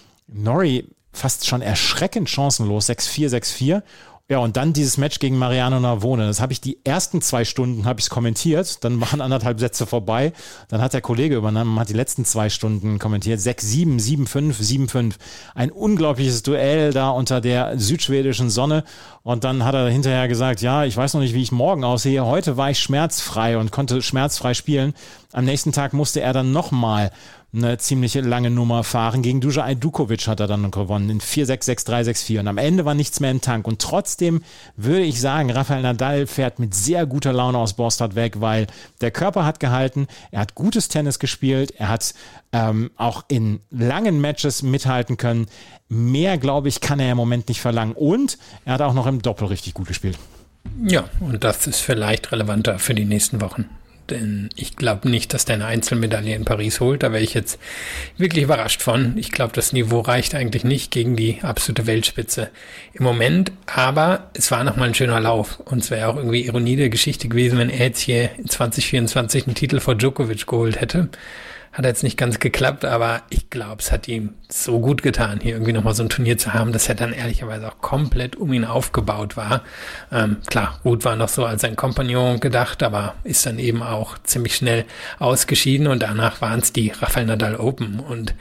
Norrie fast schon erschreckend chancenlos, 6-4, 6-4. Ja, und dann dieses Match gegen Mariano Navone. Das habe ich die ersten 2 Stunden habe ich es kommentiert. Dann waren 1,5 Sätze vorbei. Dann hat der Kollege übernommen, hat die letzten 2 Stunden kommentiert. 6-7, 7-5, 7-5. Ein unglaubliches Duell da unter der südschwedischen Sonne. Und dann hat er hinterher gesagt, ja, ich weiß noch nicht, wie ich morgen aussehe. Heute war ich schmerzfrei und konnte schmerzfrei spielen. Am nächsten Tag musste er dann nochmal eine ziemlich lange Nummer fahren. Gegen Duja Ajdukovic hat er dann gewonnen in 4-6, 6-3, 6-4 und am Ende war nichts mehr im Tank und trotzdem würde ich sagen, Rafael Nadal fährt mit sehr guter Laune aus Båstad weg, weil der Körper hat gehalten, er hat gutes Tennis gespielt, er hat auch in langen Matches mithalten können. Mehr, glaube ich, kann er im Moment nicht verlangen und er hat auch noch im Doppel richtig gut gespielt. Ja, und das ist vielleicht relevanter für die nächsten Wochen. Denn ich glaube nicht, dass der eine Einzelmedaille in Paris holt. Da wäre ich jetzt wirklich überrascht von. Ich glaube, das Niveau reicht eigentlich nicht gegen die absolute Weltspitze im Moment. Aber es war nochmal ein schöner Lauf. Und es wäre auch irgendwie Ironie der Geschichte gewesen, wenn er jetzt hier in 2024 einen Titel vor Djokovic geholt hätte. Hat jetzt nicht ganz geklappt, aber ich glaube, es hat ihm so gut getan, hier irgendwie nochmal so ein Turnier zu haben, dass er dann ehrlicherweise auch komplett um ihn aufgebaut war. Klar, Ruud war noch so als sein Kompagnon gedacht, aber ist dann eben auch ziemlich schnell ausgeschieden und danach waren es die Rafael Nadal Open und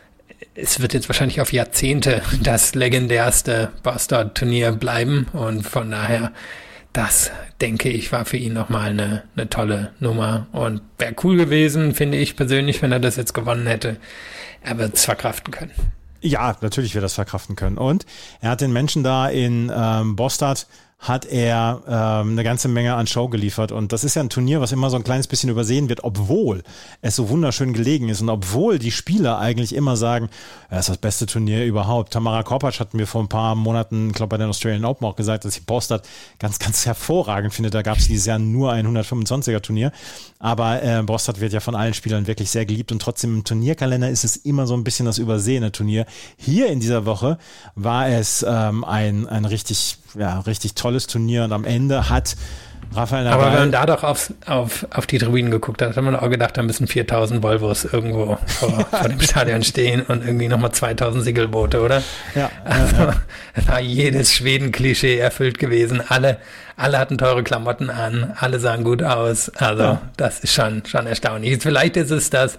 es wird jetzt wahrscheinlich auf Jahrzehnte das legendärste Båstad-Turnier bleiben und von daher das, denke ich, war für ihn nochmal eine tolle Nummer und wäre cool gewesen, finde ich persönlich, wenn er das jetzt gewonnen hätte. Er wird es verkraften können. Ja, natürlich wird er das verkraften können. Und er hat den Menschen da in Båstad hat er eine ganze Menge an Show geliefert und das ist ja ein Turnier, was immer so ein kleines bisschen übersehen wird, obwohl es so wunderschön gelegen ist und obwohl die Spieler eigentlich immer sagen, das ist das beste Turnier überhaupt. Tamara Korpatsch hatten wir vor ein paar Monaten, ich glaube bei den Australian Open auch gesagt, dass ich Båstad ganz, ganz hervorragend finde. Da gab es dieses Jahr nur ein 125er Turnier, aber Båstad wird ja von allen Spielern wirklich sehr geliebt und trotzdem im Turnierkalender ist es immer so ein bisschen das übersehene Turnier. Hier in dieser Woche war es ein richtig tolles Turnier und am Ende hat Rafael Nadal... Aber wenn man da doch auf die Tribünen geguckt hat, hat man auch gedacht, da müssen 4000 Volvos irgendwo vor dem Stadion stehen und irgendwie nochmal 2000 Segelboote, oder? Ja. Also, da war jedes Schweden-Klischee erfüllt gewesen. Alle hatten teure Klamotten an, alle sahen gut aus. Also das ist schon erstaunlich. Vielleicht ist es das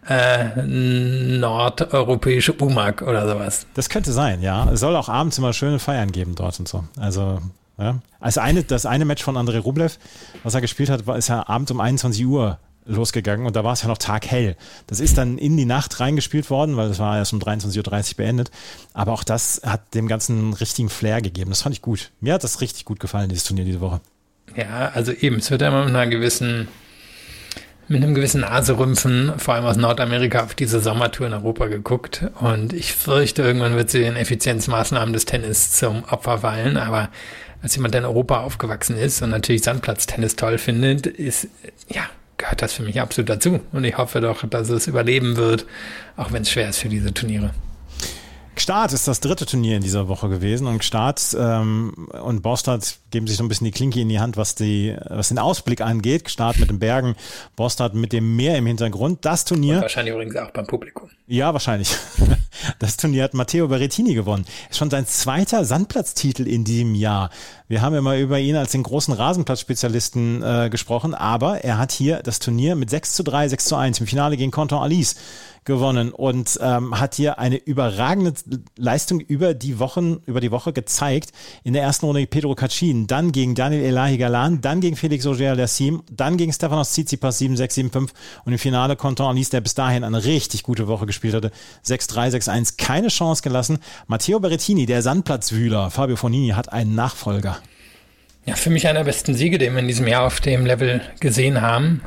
nordeuropäische Umag oder sowas. Das könnte sein, ja. Es soll auch abends immer schöne Feiern geben dort und so. Also... Ja. Das eine Match von Andrei Rublev, was er gespielt hat, ist ja abends um 21 Uhr losgegangen und da war es ja noch taghell. Das ist dann in die Nacht reingespielt worden, weil das war erst um 23.30 Uhr beendet. Aber auch das hat dem Ganzen einen richtigen Flair gegeben. Das fand ich gut. Mir hat das richtig gut gefallen, dieses Turnier diese Woche. Ja, also eben, es wird ja immer mit einem gewissen Naserümpfen, vor allem aus Nordamerika, auf diese Sommertour in Europa geguckt. Und ich fürchte, irgendwann wird sie den Effizienzmaßnahmen des Tennis zum Opfer fallen. Aber als jemand, der in Europa aufgewachsen ist und natürlich Sandplatztennis toll findet, gehört das für mich absolut dazu. Und ich hoffe doch, dass es überleben wird, auch wenn es schwer ist für diese Turniere. Gstaad ist das 3. Turnier in dieser Woche gewesen und Gstaad und Båstad geben sich so ein bisschen die Klinke in die Hand, was den Ausblick angeht. Gstaad mit den Bergen, Båstad mit dem Meer im Hintergrund. Das Turnier... Und wahrscheinlich übrigens auch beim Publikum. Ja, wahrscheinlich. Das Turnier hat Matteo Berrettini gewonnen. Ist schon sein zweiter Sandplatztitel in diesem Jahr. Wir haben immer über ihn als den großen Rasenplatzspezialisten gesprochen, aber er hat hier das Turnier mit 6:3, 6:1 im Finale gegen Quentin Alice gewonnen und hat hier eine überragende Leistung über die Woche gezeigt. In der ersten Runde Pedro Cachin, dann gegen Daniel Elahi Galan, dann gegen Felix Auger-Aliassime, dann gegen Stefanos Tsitsipas 7-6, 7-5 und im Finale Quentin Alice, der bis dahin eine richtig gute Woche gespielt hatte, 6-3, 6-1, keine Chance gelassen. Matteo Berrettini, der Sandplatzwühler, Fabio Fognini, hat einen Nachfolger. Ja, für mich einer der besten Siege, den wir in diesem Jahr auf dem Level gesehen haben.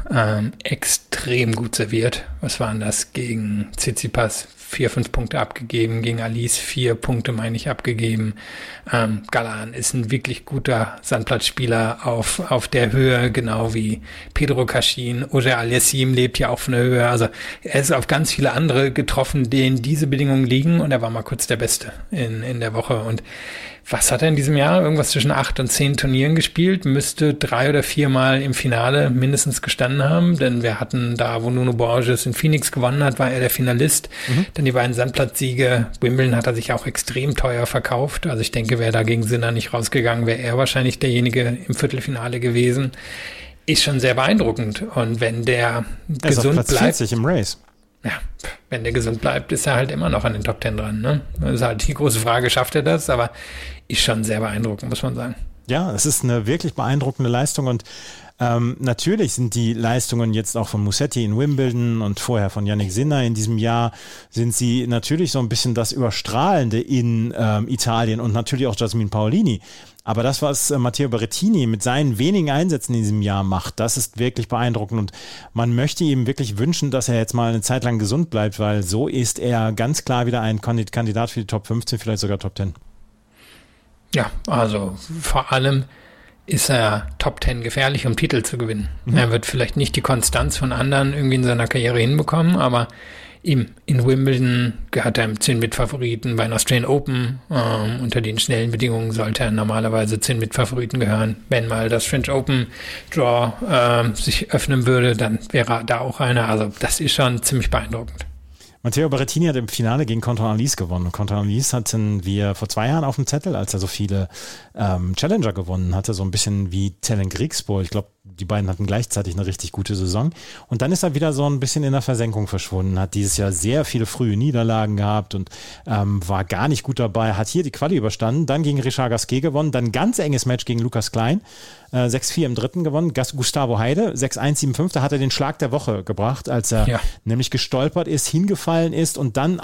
Extrem gut serviert. Was waren das? Gegen Tsitsipas 4-5 Punkte abgegeben, gegen Alice 4 Punkte, meine ich, abgegeben. Galan ist ein wirklich guter Sandplatzspieler auf der Höhe, genau wie Pedro Cachin. Auger-Aliassime lebt ja auch von der Höhe. Also er ist auf ganz viele andere getroffen, denen diese Bedingungen liegen, und er war mal kurz der Beste in der Woche. Und was hat er in diesem Jahr? Irgendwas zwischen 8 und 10 Turnieren gespielt, müsste 3 oder 4 Mal im Finale mindestens gestanden haben, denn wir hatten da, wo Nuno Borges in Phoenix gewonnen hat, war er der Finalist. Dann die beiden Sandplatzsiege. Wimbledon hat er sich auch extrem teuer verkauft. Also ich denke, wäre da gegen Sinner nicht rausgegangen, wäre er wahrscheinlich derjenige im Viertelfinale gewesen. Ist schon sehr beeindruckend. Und wenn der gesund bleibt, 40 im Race. Ja, wenn der gesund bleibt, ist er halt immer noch an den Top 10 dran. Ne? Das ist halt die große Frage, schafft er das? Aber ist schon sehr beeindruckend, muss man sagen. Ja, es ist eine wirklich beeindruckende Leistung und natürlich sind die Leistungen jetzt auch von Musetti in Wimbledon und vorher von Jannik Sinner in diesem Jahr, sind sie natürlich so ein bisschen das Überstrahlende in Italien und natürlich auch Jasmine Paolini. Aber das, was Matteo Berrettini mit seinen wenigen Einsätzen in diesem Jahr macht, das ist wirklich beeindruckend und man möchte ihm wirklich wünschen, dass er jetzt mal eine Zeit lang gesund bleibt, weil so ist er ganz klar wieder ein Kandidat für die Top 15, vielleicht sogar Top 10. Ja, also vor allem ist er Top 10 gefährlich, um Titel zu gewinnen. Er wird vielleicht nicht die Konstanz von anderen irgendwie in seiner Karriere hinbekommen, aber in Wimbledon gehört er im 10 Mitfavoriten, bei den Australian Open unter den schnellen Bedingungen sollte er normalerweise 10 Mitfavoriten gehören. Wenn mal das French Open Draw sich öffnen würde, dann wäre er da auch einer. Also das ist schon ziemlich beeindruckend. Matteo Berrettini hat im Finale gegen Quentin Alice gewonnen. Quentin Alice hatten wir vor 2 Jahren auf dem Zettel, als er so viele Challenger gewonnen hatte, so ein bisschen wie Tellen Griekspoor. Ich glaube, die beiden hatten gleichzeitig eine richtig gute Saison. Und dann ist er wieder so ein bisschen in der Versenkung verschwunden, hat dieses Jahr sehr viele frühe Niederlagen gehabt und war gar nicht gut dabei, hat hier die Quali überstanden, dann gegen Richard Gasquet gewonnen, dann ganz enges Match gegen Lukas Klein, 6-4 im dritten gewonnen, Gustavo Heide, 6-1, 7-5, da hat er den Schlag der Woche gebracht, als er nämlich gestolpert ist, hingefallen ist und dann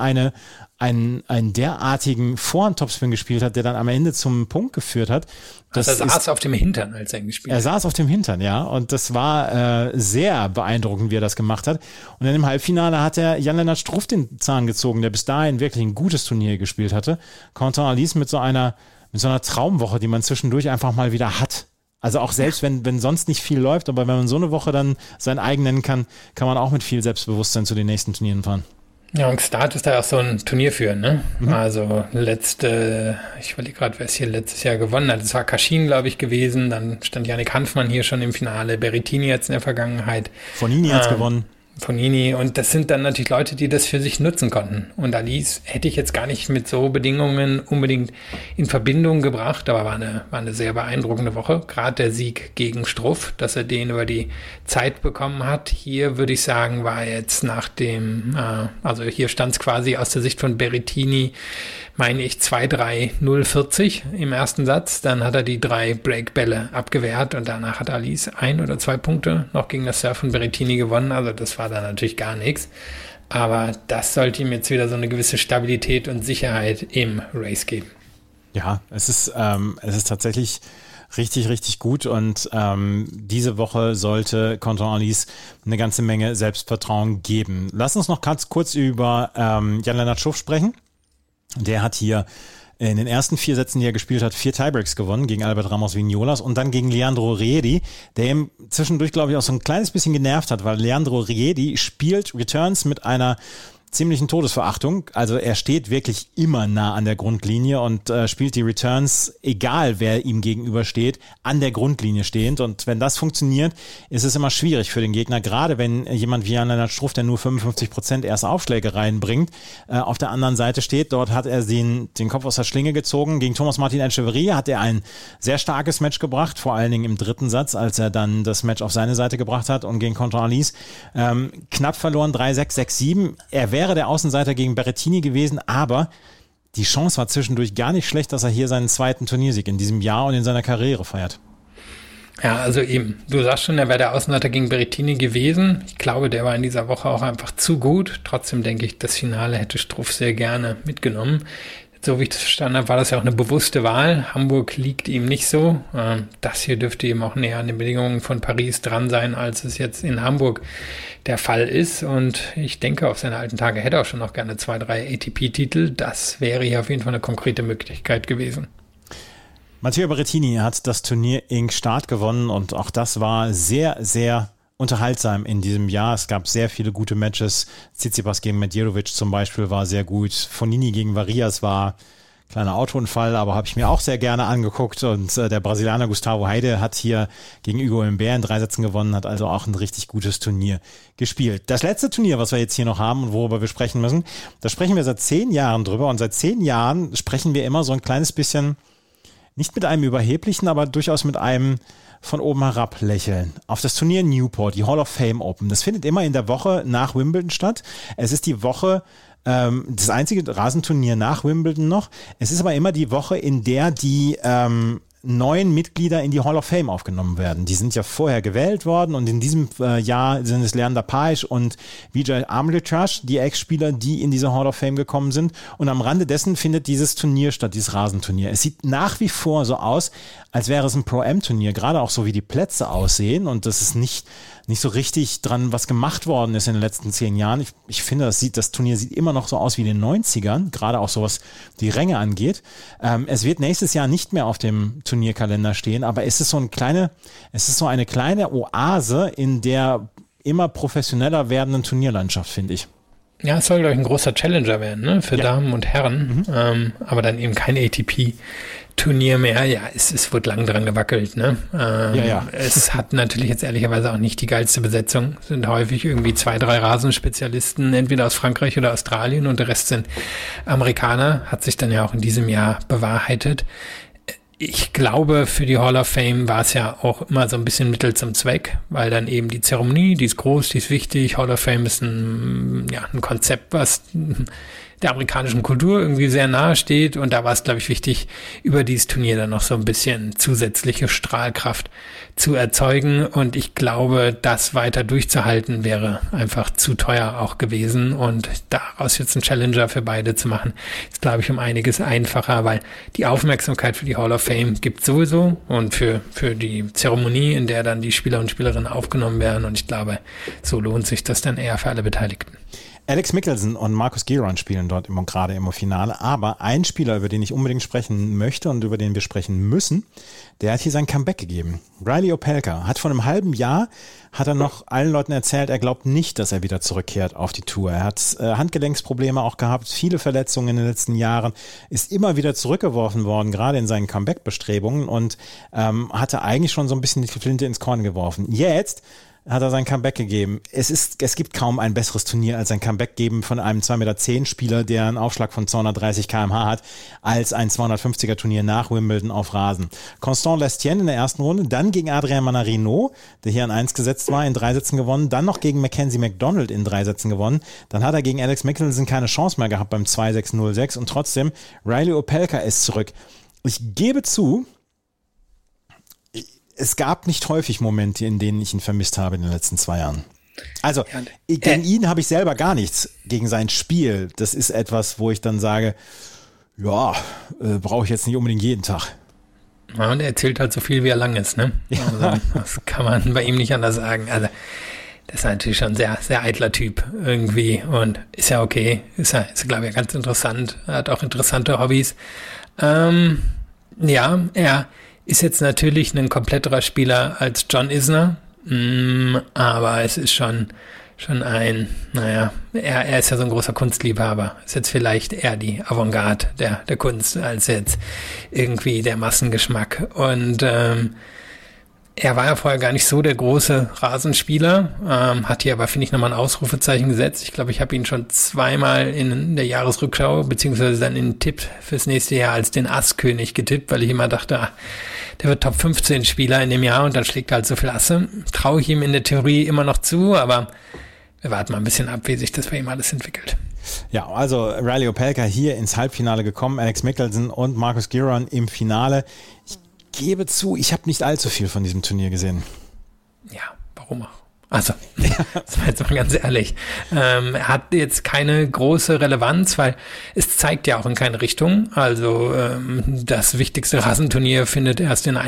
einen derartigen Vorhand-Topspin gespielt hat, der dann am Ende zum Punkt geführt hat. Also er saß auf dem Hintern, als er gespielt hat. Er saß auf dem Hintern, ja. Und das war sehr beeindruckend, wie er das gemacht hat. Und dann im Halbfinale hat er Jan-Lennart Struff den Zahn gezogen, der bis dahin wirklich ein gutes Turnier gespielt hatte. Quentin Alice mit so einer Traumwoche, die man zwischendurch einfach mal wieder hat. Also auch selbst, wenn sonst nicht viel läuft, aber wenn man so eine Woche dann sein eigen nennen kann, kann man auch mit viel Selbstbewusstsein zu den nächsten Turnieren fahren. Ja, und Start ist da auch so ein Turnier für, ne? Also ich überlege gerade, wer es hier letztes Jahr gewonnen hat. Es war Cachin, glaube ich, gewesen. Dann stand Yannick Hanfmann hier schon im Finale. Berrettini jetzt in der Vergangenheit. Fognini hat's gewonnen. Fognini. Und das sind dann natürlich Leute, die das für sich nutzen konnten. Und Alice hätte ich jetzt gar nicht mit so Bedingungen unbedingt in Verbindung gebracht, aber war eine sehr beeindruckende Woche. Gerade der Sieg gegen Struff, dass er den über die Zeit bekommen hat. Hier würde ich sagen, war jetzt nach dem, also hier stand es quasi aus der Sicht von Berrettini, meine ich 2-3-0-40 im ersten Satz. Dann hat er die 3 Breakbälle abgewehrt und danach hat Alice 1 oder 2 Punkte noch gegen das Serve von Berrettini gewonnen. Also das war dann natürlich gar nichts. Aber das sollte ihm jetzt wieder so eine gewisse Stabilität und Sicherheit im Race geben. Ja, es ist tatsächlich richtig, richtig gut und diese Woche sollte Quentin Alice eine ganze Menge Selbstvertrauen geben. Lass uns noch ganz kurz über Jan-Lennart Struff sprechen. Der hat hier in den ersten 4 Sätzen, die er gespielt hat, 4 Tiebreaks gewonnen gegen Albert Ramos Vignolas und dann gegen Leandro Riedi, der ihm zwischendurch, glaube ich, auch so ein kleines bisschen genervt hat, weil Leandro Riedi spielt Returns mit einer ziemlichen Todesverachtung. Also er steht wirklich immer nah an der Grundlinie und spielt die Returns, egal wer ihm gegenübersteht, an der Grundlinie stehend. Und wenn das funktioniert, ist es immer schwierig für den Gegner, gerade wenn jemand wie Jan-Lennart Struff, der nur 55% erst Aufschläge reinbringt, auf der anderen Seite steht. Dort hat er den Kopf aus der Schlinge gezogen. Gegen Thomas Martin Etcheverry hat er ein sehr starkes Match gebracht, vor allen Dingen im dritten Satz, als er dann das Match auf seine Seite gebracht hat und gegen Contralis knapp verloren, 3-6, 6-7. Er wäre der Außenseiter gegen Berrettini gewesen, aber die Chance war zwischendurch gar nicht schlecht, dass er hier seinen zweiten Turniersieg in diesem Jahr und in seiner Karriere feiert. Ja, also eben, du sagst schon, er wäre der Außenseiter gegen Berrettini gewesen. Ich glaube, der war in dieser Woche auch einfach zu gut. Trotzdem denke ich, das Finale hätte Struff sehr gerne mitgenommen. So wie ich das verstanden habe, war das ja auch eine bewusste Wahl. Hamburg liegt ihm nicht so. Das hier dürfte ihm auch näher an den Bedingungen von Paris dran sein, als es jetzt in Hamburg der Fall ist. Und ich denke, auf seine alten Tage hätte er auch schon noch gerne 2, 3 ATP-Titel. Das wäre hier auf jeden Fall eine konkrete Möglichkeit gewesen. Matteo Berrettini hat das Turnier in Start gewonnen und auch das war sehr, sehr unterhaltsam in diesem Jahr. Es gab sehr viele gute Matches. Tsitsipas gegen Medjedovic zum Beispiel war sehr gut. Fognini gegen Varillas war kleiner Autounfall, aber habe ich mir auch sehr gerne angeguckt. Und der Brasilianer Gustavo Heide hat hier gegen Hugo Humbert in 3 Sätzen gewonnen, hat also auch ein richtig gutes Turnier gespielt. Das letzte Turnier, was wir jetzt hier noch haben und worüber wir sprechen müssen, da sprechen wir seit 10 Jahren drüber. Und seit 10 Jahren sprechen wir immer so ein kleines bisschen, nicht mit einem überheblichen, aber durchaus mit einem von oben herab lächeln. Auf das Turnier in Newport, die Hall of Fame Open. Das findet immer in der Woche nach Wimbledon statt. Es ist die Woche, das einzige Rasenturnier nach Wimbledon noch. Es ist aber immer die Woche, in der die neuen Mitglieder in die Hall of Fame aufgenommen werden. Die sind ja vorher gewählt worden und in diesem Jahr sind es Leander Paes und Vijay Amritraj, die Ex-Spieler, die in diese Hall of Fame gekommen sind. Und am Rande dessen findet dieses Turnier statt, dieses Rasenturnier. Es sieht nach wie vor so aus, als wäre es ein Pro-Am-Turnier, gerade auch so wie die Plätze aussehen und das ist nicht so richtig dran, was gemacht worden ist in den letzten 10 Jahren. Ich finde, das Turnier sieht immer noch so aus wie in den 90ern, gerade auch so was die Ränge angeht. Es wird nächstes Jahr nicht mehr auf dem Turnierkalender stehen, aber es ist so eine kleine Oase in der immer professioneller werdenden Turnierlandschaft, finde ich. Ja, es soll, glaube ich, ein großer Challenger werden, ne? Für Damen und Herren, aber dann eben kein ATP-Turnier mehr. Ja, es wird lang dran gewackelt, ne? Es hat natürlich jetzt ehrlicherweise auch nicht die geilste Besetzung. Es sind häufig irgendwie 2, 3 Rasenspezialisten, entweder aus Frankreich oder Australien und der Rest sind Amerikaner. Hat sich dann ja auch in diesem Jahr bewahrheitet. Ich glaube, für die Hall of Fame war es ja auch immer so ein bisschen Mittel zum Zweck, weil dann eben die Zeremonie, die ist groß, die ist wichtig. Hall of Fame ist ein Konzept, was der amerikanischen Kultur irgendwie sehr nahe steht und da war es, glaube ich, wichtig, über dieses Turnier dann noch so ein bisschen zusätzliche Strahlkraft zu erzeugen und ich glaube, das weiter durchzuhalten wäre einfach zu teuer auch gewesen und daraus jetzt einen Challenger für beide zu machen, ist, glaube ich, um einiges einfacher, weil die Aufmerksamkeit für die Hall of Fame gibt sowieso und für die Zeremonie, in der dann die Spieler und Spielerinnen aufgenommen werden und ich glaube, so lohnt sich das dann eher für alle Beteiligten. Alex Mickelson und Marcus Giron spielen dort gerade im Finale, aber ein Spieler, über den ich unbedingt sprechen möchte und über den wir sprechen müssen, der hat hier sein Comeback gegeben. Reilly Opelka hat vor einem halben Jahr, hat er noch allen Leuten erzählt, er glaubt nicht, dass er wieder zurückkehrt auf die Tour. Er hat Handgelenksprobleme auch gehabt, viele Verletzungen in den letzten Jahren, ist immer wieder zurückgeworfen worden, gerade in seinen Comeback-Bestrebungen und hatte eigentlich schon so ein bisschen die Flinte ins Korn geworfen. Jetzt hat er sein Comeback gegeben. Es gibt kaum ein besseres Turnier als ein Comeback geben von einem 2,10 Meter Spieler, der einen Aufschlag von 230 km/h hat, als ein 250er Turnier nach Wimbledon auf Rasen. Constant Lestienne in der ersten Runde, dann gegen Adrien Manarino, der hier an 1 gesetzt war, in 3 Sätzen gewonnen, dann noch gegen Mackenzie McDonald in 3 Sätzen gewonnen, dann hat er gegen Alex Mickelson keine Chance mehr gehabt beim 2-6-0-6 und trotzdem, Reilly Opelka ist zurück. Ich gebe zu, es gab nicht häufig Momente, in denen ich ihn vermisst habe in den letzten 2 Jahren. Also, gegen ihn habe ich selber gar nichts, gegen sein Spiel. Das ist etwas, wo ich dann sage, ja, brauche ich jetzt nicht unbedingt jeden Tag. Ja, und er erzählt halt so viel, wie er lang ist, ne? Ja. Also, das kann man bei ihm nicht anders sagen. Also, das ist natürlich schon ein sehr, sehr eitler Typ irgendwie und ist ja okay. Ist glaube ich, ganz interessant. Er hat auch interessante Hobbys. Ja, er ist jetzt natürlich ein kompletterer Spieler als John Isner, aber es ist schon er ist ja so ein großer Kunstliebhaber. Ist jetzt vielleicht eher die Avantgarde der Kunst als jetzt irgendwie der Massengeschmack. Und er war ja vorher gar nicht so der große Rasenspieler, hat hier aber, finde ich, nochmal ein Ausrufezeichen gesetzt. Ich glaube, ich habe ihn schon zweimal in der Jahresrückschau, beziehungsweise dann in den Tipp fürs nächste Jahr als den Asskönig getippt, weil ich immer dachte, der wird Top 15 Spieler in dem Jahr und dann schlägt er halt so viel Asse. Traue ich ihm in der Theorie immer noch zu, aber wir warten mal ein bisschen ab, wie sich das bei ihm alles entwickelt. Ja, also Riley Opelka hier ins Halbfinale gekommen, Alex Michelsen und Marcus Giron im Finale. Ich gebe zu, ich habe nicht allzu viel von diesem Turnier gesehen. Ja, warum auch? Also, das war jetzt mal ganz ehrlich. Hat jetzt keine große Relevanz, weil es zeigt ja auch in keine Richtung. Also das wichtigste Rasenturnier findet erst in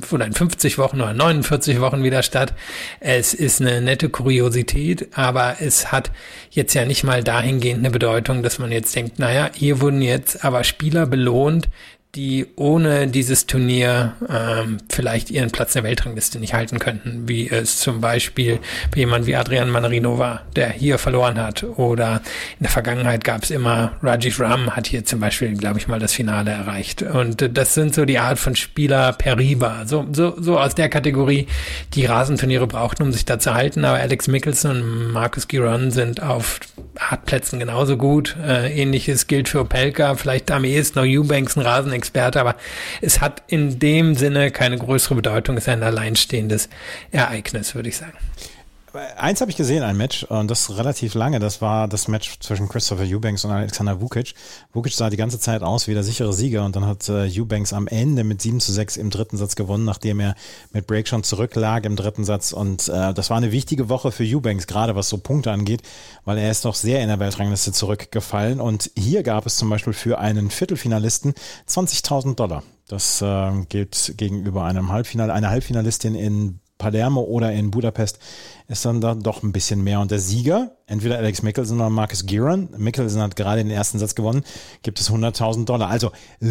50 Wochen oder 49 Wochen wieder statt. Es ist eine nette Kuriosität, aber es hat jetzt ja nicht mal dahingehend eine Bedeutung, dass man jetzt denkt, naja, hier wurden jetzt aber Spieler belohnt, die ohne dieses Turnier vielleicht ihren Platz in der Weltrangliste nicht halten könnten, wie es zum Beispiel bei jemandem wie Adrian Manarino war, der hier verloren hat. Oder in der Vergangenheit gab es immer, Rajiv Ram hat hier zum Beispiel, glaube ich, mal das Finale erreicht. Und das sind so die Art von Spieler per Riba, so aus der Kategorie, die Rasenturniere brauchten, um sich da zu halten. Aber Alex Michelsen und Marcus Giron sind auf Hartplätzen genauso gut. Ähnliches gilt für Opelka, vielleicht am ehesten noch Eubanks, ein Rasenexperte, aber es hat in dem Sinne keine größere Bedeutung. Es ist ein alleinstehendes Ereignis, würde ich sagen. Eins habe ich gesehen, ein Match, und das relativ lange. Das war das Match zwischen Christopher Eubanks und Alexander Vukic. Vukic sah die ganze Zeit aus wie der sichere Sieger, und dann hat Eubanks am Ende mit 7-6 im dritten Satz gewonnen, nachdem er mit Break schon zurücklag im dritten Satz. Und das war eine wichtige Woche für Eubanks, gerade was so Punkte angeht, weil er ist doch sehr in der Weltrangliste zurückgefallen. Und hier gab es zum Beispiel für einen Viertelfinalisten $20.000. Das gilt gegenüber einer Halbfinalistin in Palermo oder in Budapest, ist dann da doch ein bisschen mehr. Und der Sieger, entweder Alex Michelsen oder Marcus Giron, Michelsen hat gerade den ersten Satz gewonnen, gibt es $100.000. Also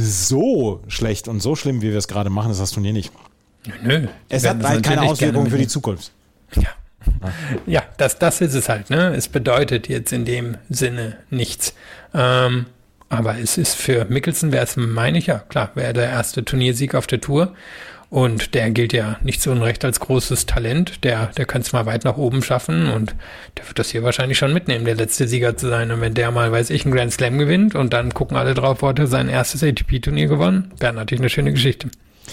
so schlecht und so schlimm, wie wir es gerade machen, ist das Turnier nicht. Nö. Es hat halt keine Auswirkungen für die Zukunft. Ja, das ist es halt. Ne? Es bedeutet jetzt in dem Sinne nichts. Aber es ist für Michelsen, wäre es, meine ich, ja klar, wäre der erste Turniersieg auf der Tour. Und der gilt ja nicht zu Unrecht als großes Talent. Der kann es mal weit nach oben schaffen und der wird das hier wahrscheinlich schon mitnehmen, der letzte Sieger zu sein. Und wenn der mal, weiß ich, einen Grand Slam gewinnt und dann gucken alle drauf, hat er sein erstes ATP-Turnier gewonnen, wäre natürlich eine schöne Geschichte.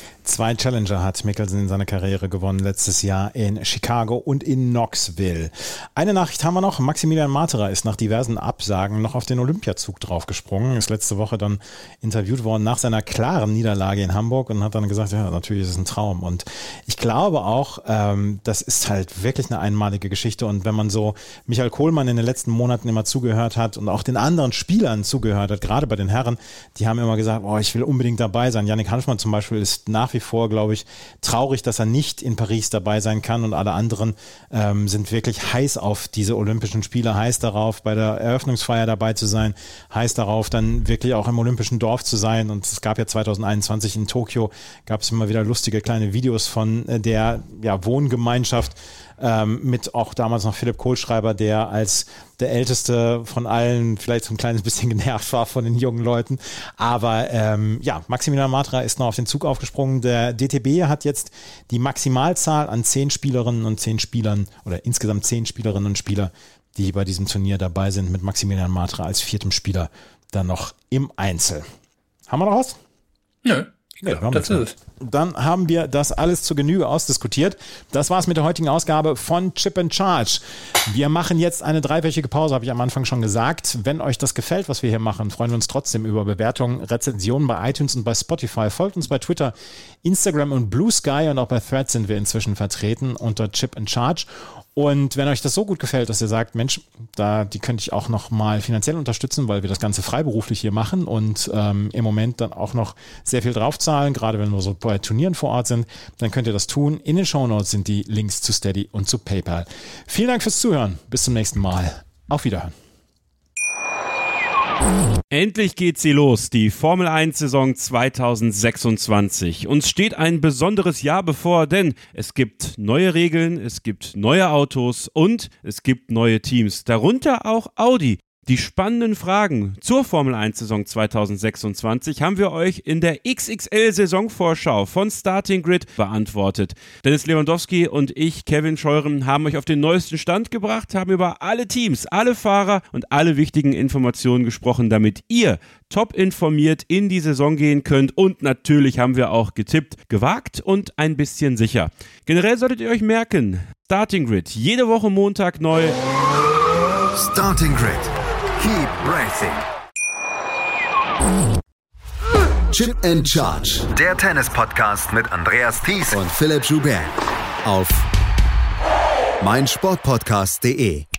2 Challenger hat Michelsen in seiner Karriere gewonnen, letztes Jahr in Chicago und in Knoxville. Eine Nachricht haben wir noch. Maximilian Matera ist nach diversen Absagen noch auf den Olympiazug draufgesprungen. Ist letzte Woche dann interviewt worden nach seiner klaren Niederlage in Hamburg und hat dann gesagt, ja, natürlich ist es ein Traum. Und ich glaube auch, das ist halt wirklich eine einmalige Geschichte. Und wenn man so Michael Kohlmann in den letzten Monaten immer zugehört hat und auch den anderen Spielern zugehört hat, gerade bei den Herren, die haben immer gesagt, oh, ich will unbedingt dabei sein. Yannick Hanfmann zum Beispiel ist nach wie vor, glaube ich, traurig, dass er nicht in Paris dabei sein kann, und alle anderen sind wirklich heiß auf diese Olympischen Spiele, heiß darauf, bei der Eröffnungsfeier dabei zu sein, heiß darauf, dann wirklich auch im Olympischen Dorf zu sein. Und es gab ja 2021 in Tokio, gab es immer wieder lustige kleine Videos von der Wohngemeinschaft, mit auch damals noch Philipp Kohlschreiber, der als der Älteste von allen vielleicht so ein kleines bisschen genervt war von den jungen Leuten. Aber Maximilian Matera ist noch auf den Zug aufgesprungen. Der DTB hat jetzt die Maximalzahl an 10 Spielerinnen und 10 Spielern oder insgesamt 10 Spielerinnen und Spieler, die bei diesem Turnier dabei sind, mit Maximilian Matera als 4. Spieler dann noch im Einzel. Haben wir noch was? Nö. Ja, das ist es. Dann haben wir das alles zur Genüge ausdiskutiert. Das war's mit der heutigen Ausgabe von Chip and Charge. Wir machen jetzt eine 3-wöchige Pause, habe ich am Anfang schon gesagt. Wenn euch das gefällt, was wir hier machen, freuen wir uns trotzdem über Bewertungen, Rezensionen bei iTunes und bei Spotify. Folgt uns bei Twitter, Instagram und Blue Sky, und auch bei Threads sind wir inzwischen vertreten unter Chip and Charge. Und wenn euch das so gut gefällt, dass ihr sagt, Mensch, die könnte ich auch noch mal finanziell unterstützen, weil wir das Ganze freiberuflich hier machen und im Moment dann auch noch sehr viel draufzahlen, gerade wenn wir so bei Turnieren vor Ort sind, dann könnt ihr das tun. In den Shownotes sind die Links zu Steady und zu PayPal. Vielen Dank fürs Zuhören. Bis zum nächsten Mal. Auf Wiederhören. Endlich geht sie los, die Formel 1 Saison 2026. Uns steht ein besonderes Jahr bevor, denn es gibt neue Regeln, es gibt neue Autos und es gibt neue Teams, darunter auch Audi. Die spannenden Fragen zur Formel 1 Saison 2026 haben wir euch in der XXL-Saisonvorschau von Starting Grid beantwortet. Dennis Lewandowski und ich, Kevin Scheuren, haben euch auf den neuesten Stand gebracht, haben über alle Teams, alle Fahrer und alle wichtigen Informationen gesprochen, damit ihr top informiert in die Saison gehen könnt, und natürlich haben wir auch getippt, gewagt und ein bisschen sicher. Generell solltet ihr euch merken, Starting Grid, jede Woche Montag neu. Starting Grid. Keep racing. Chip and Charge. Der Tennis-Podcast mit Andreas Thies und Philipp Joubert auf meinsportpodcast.de.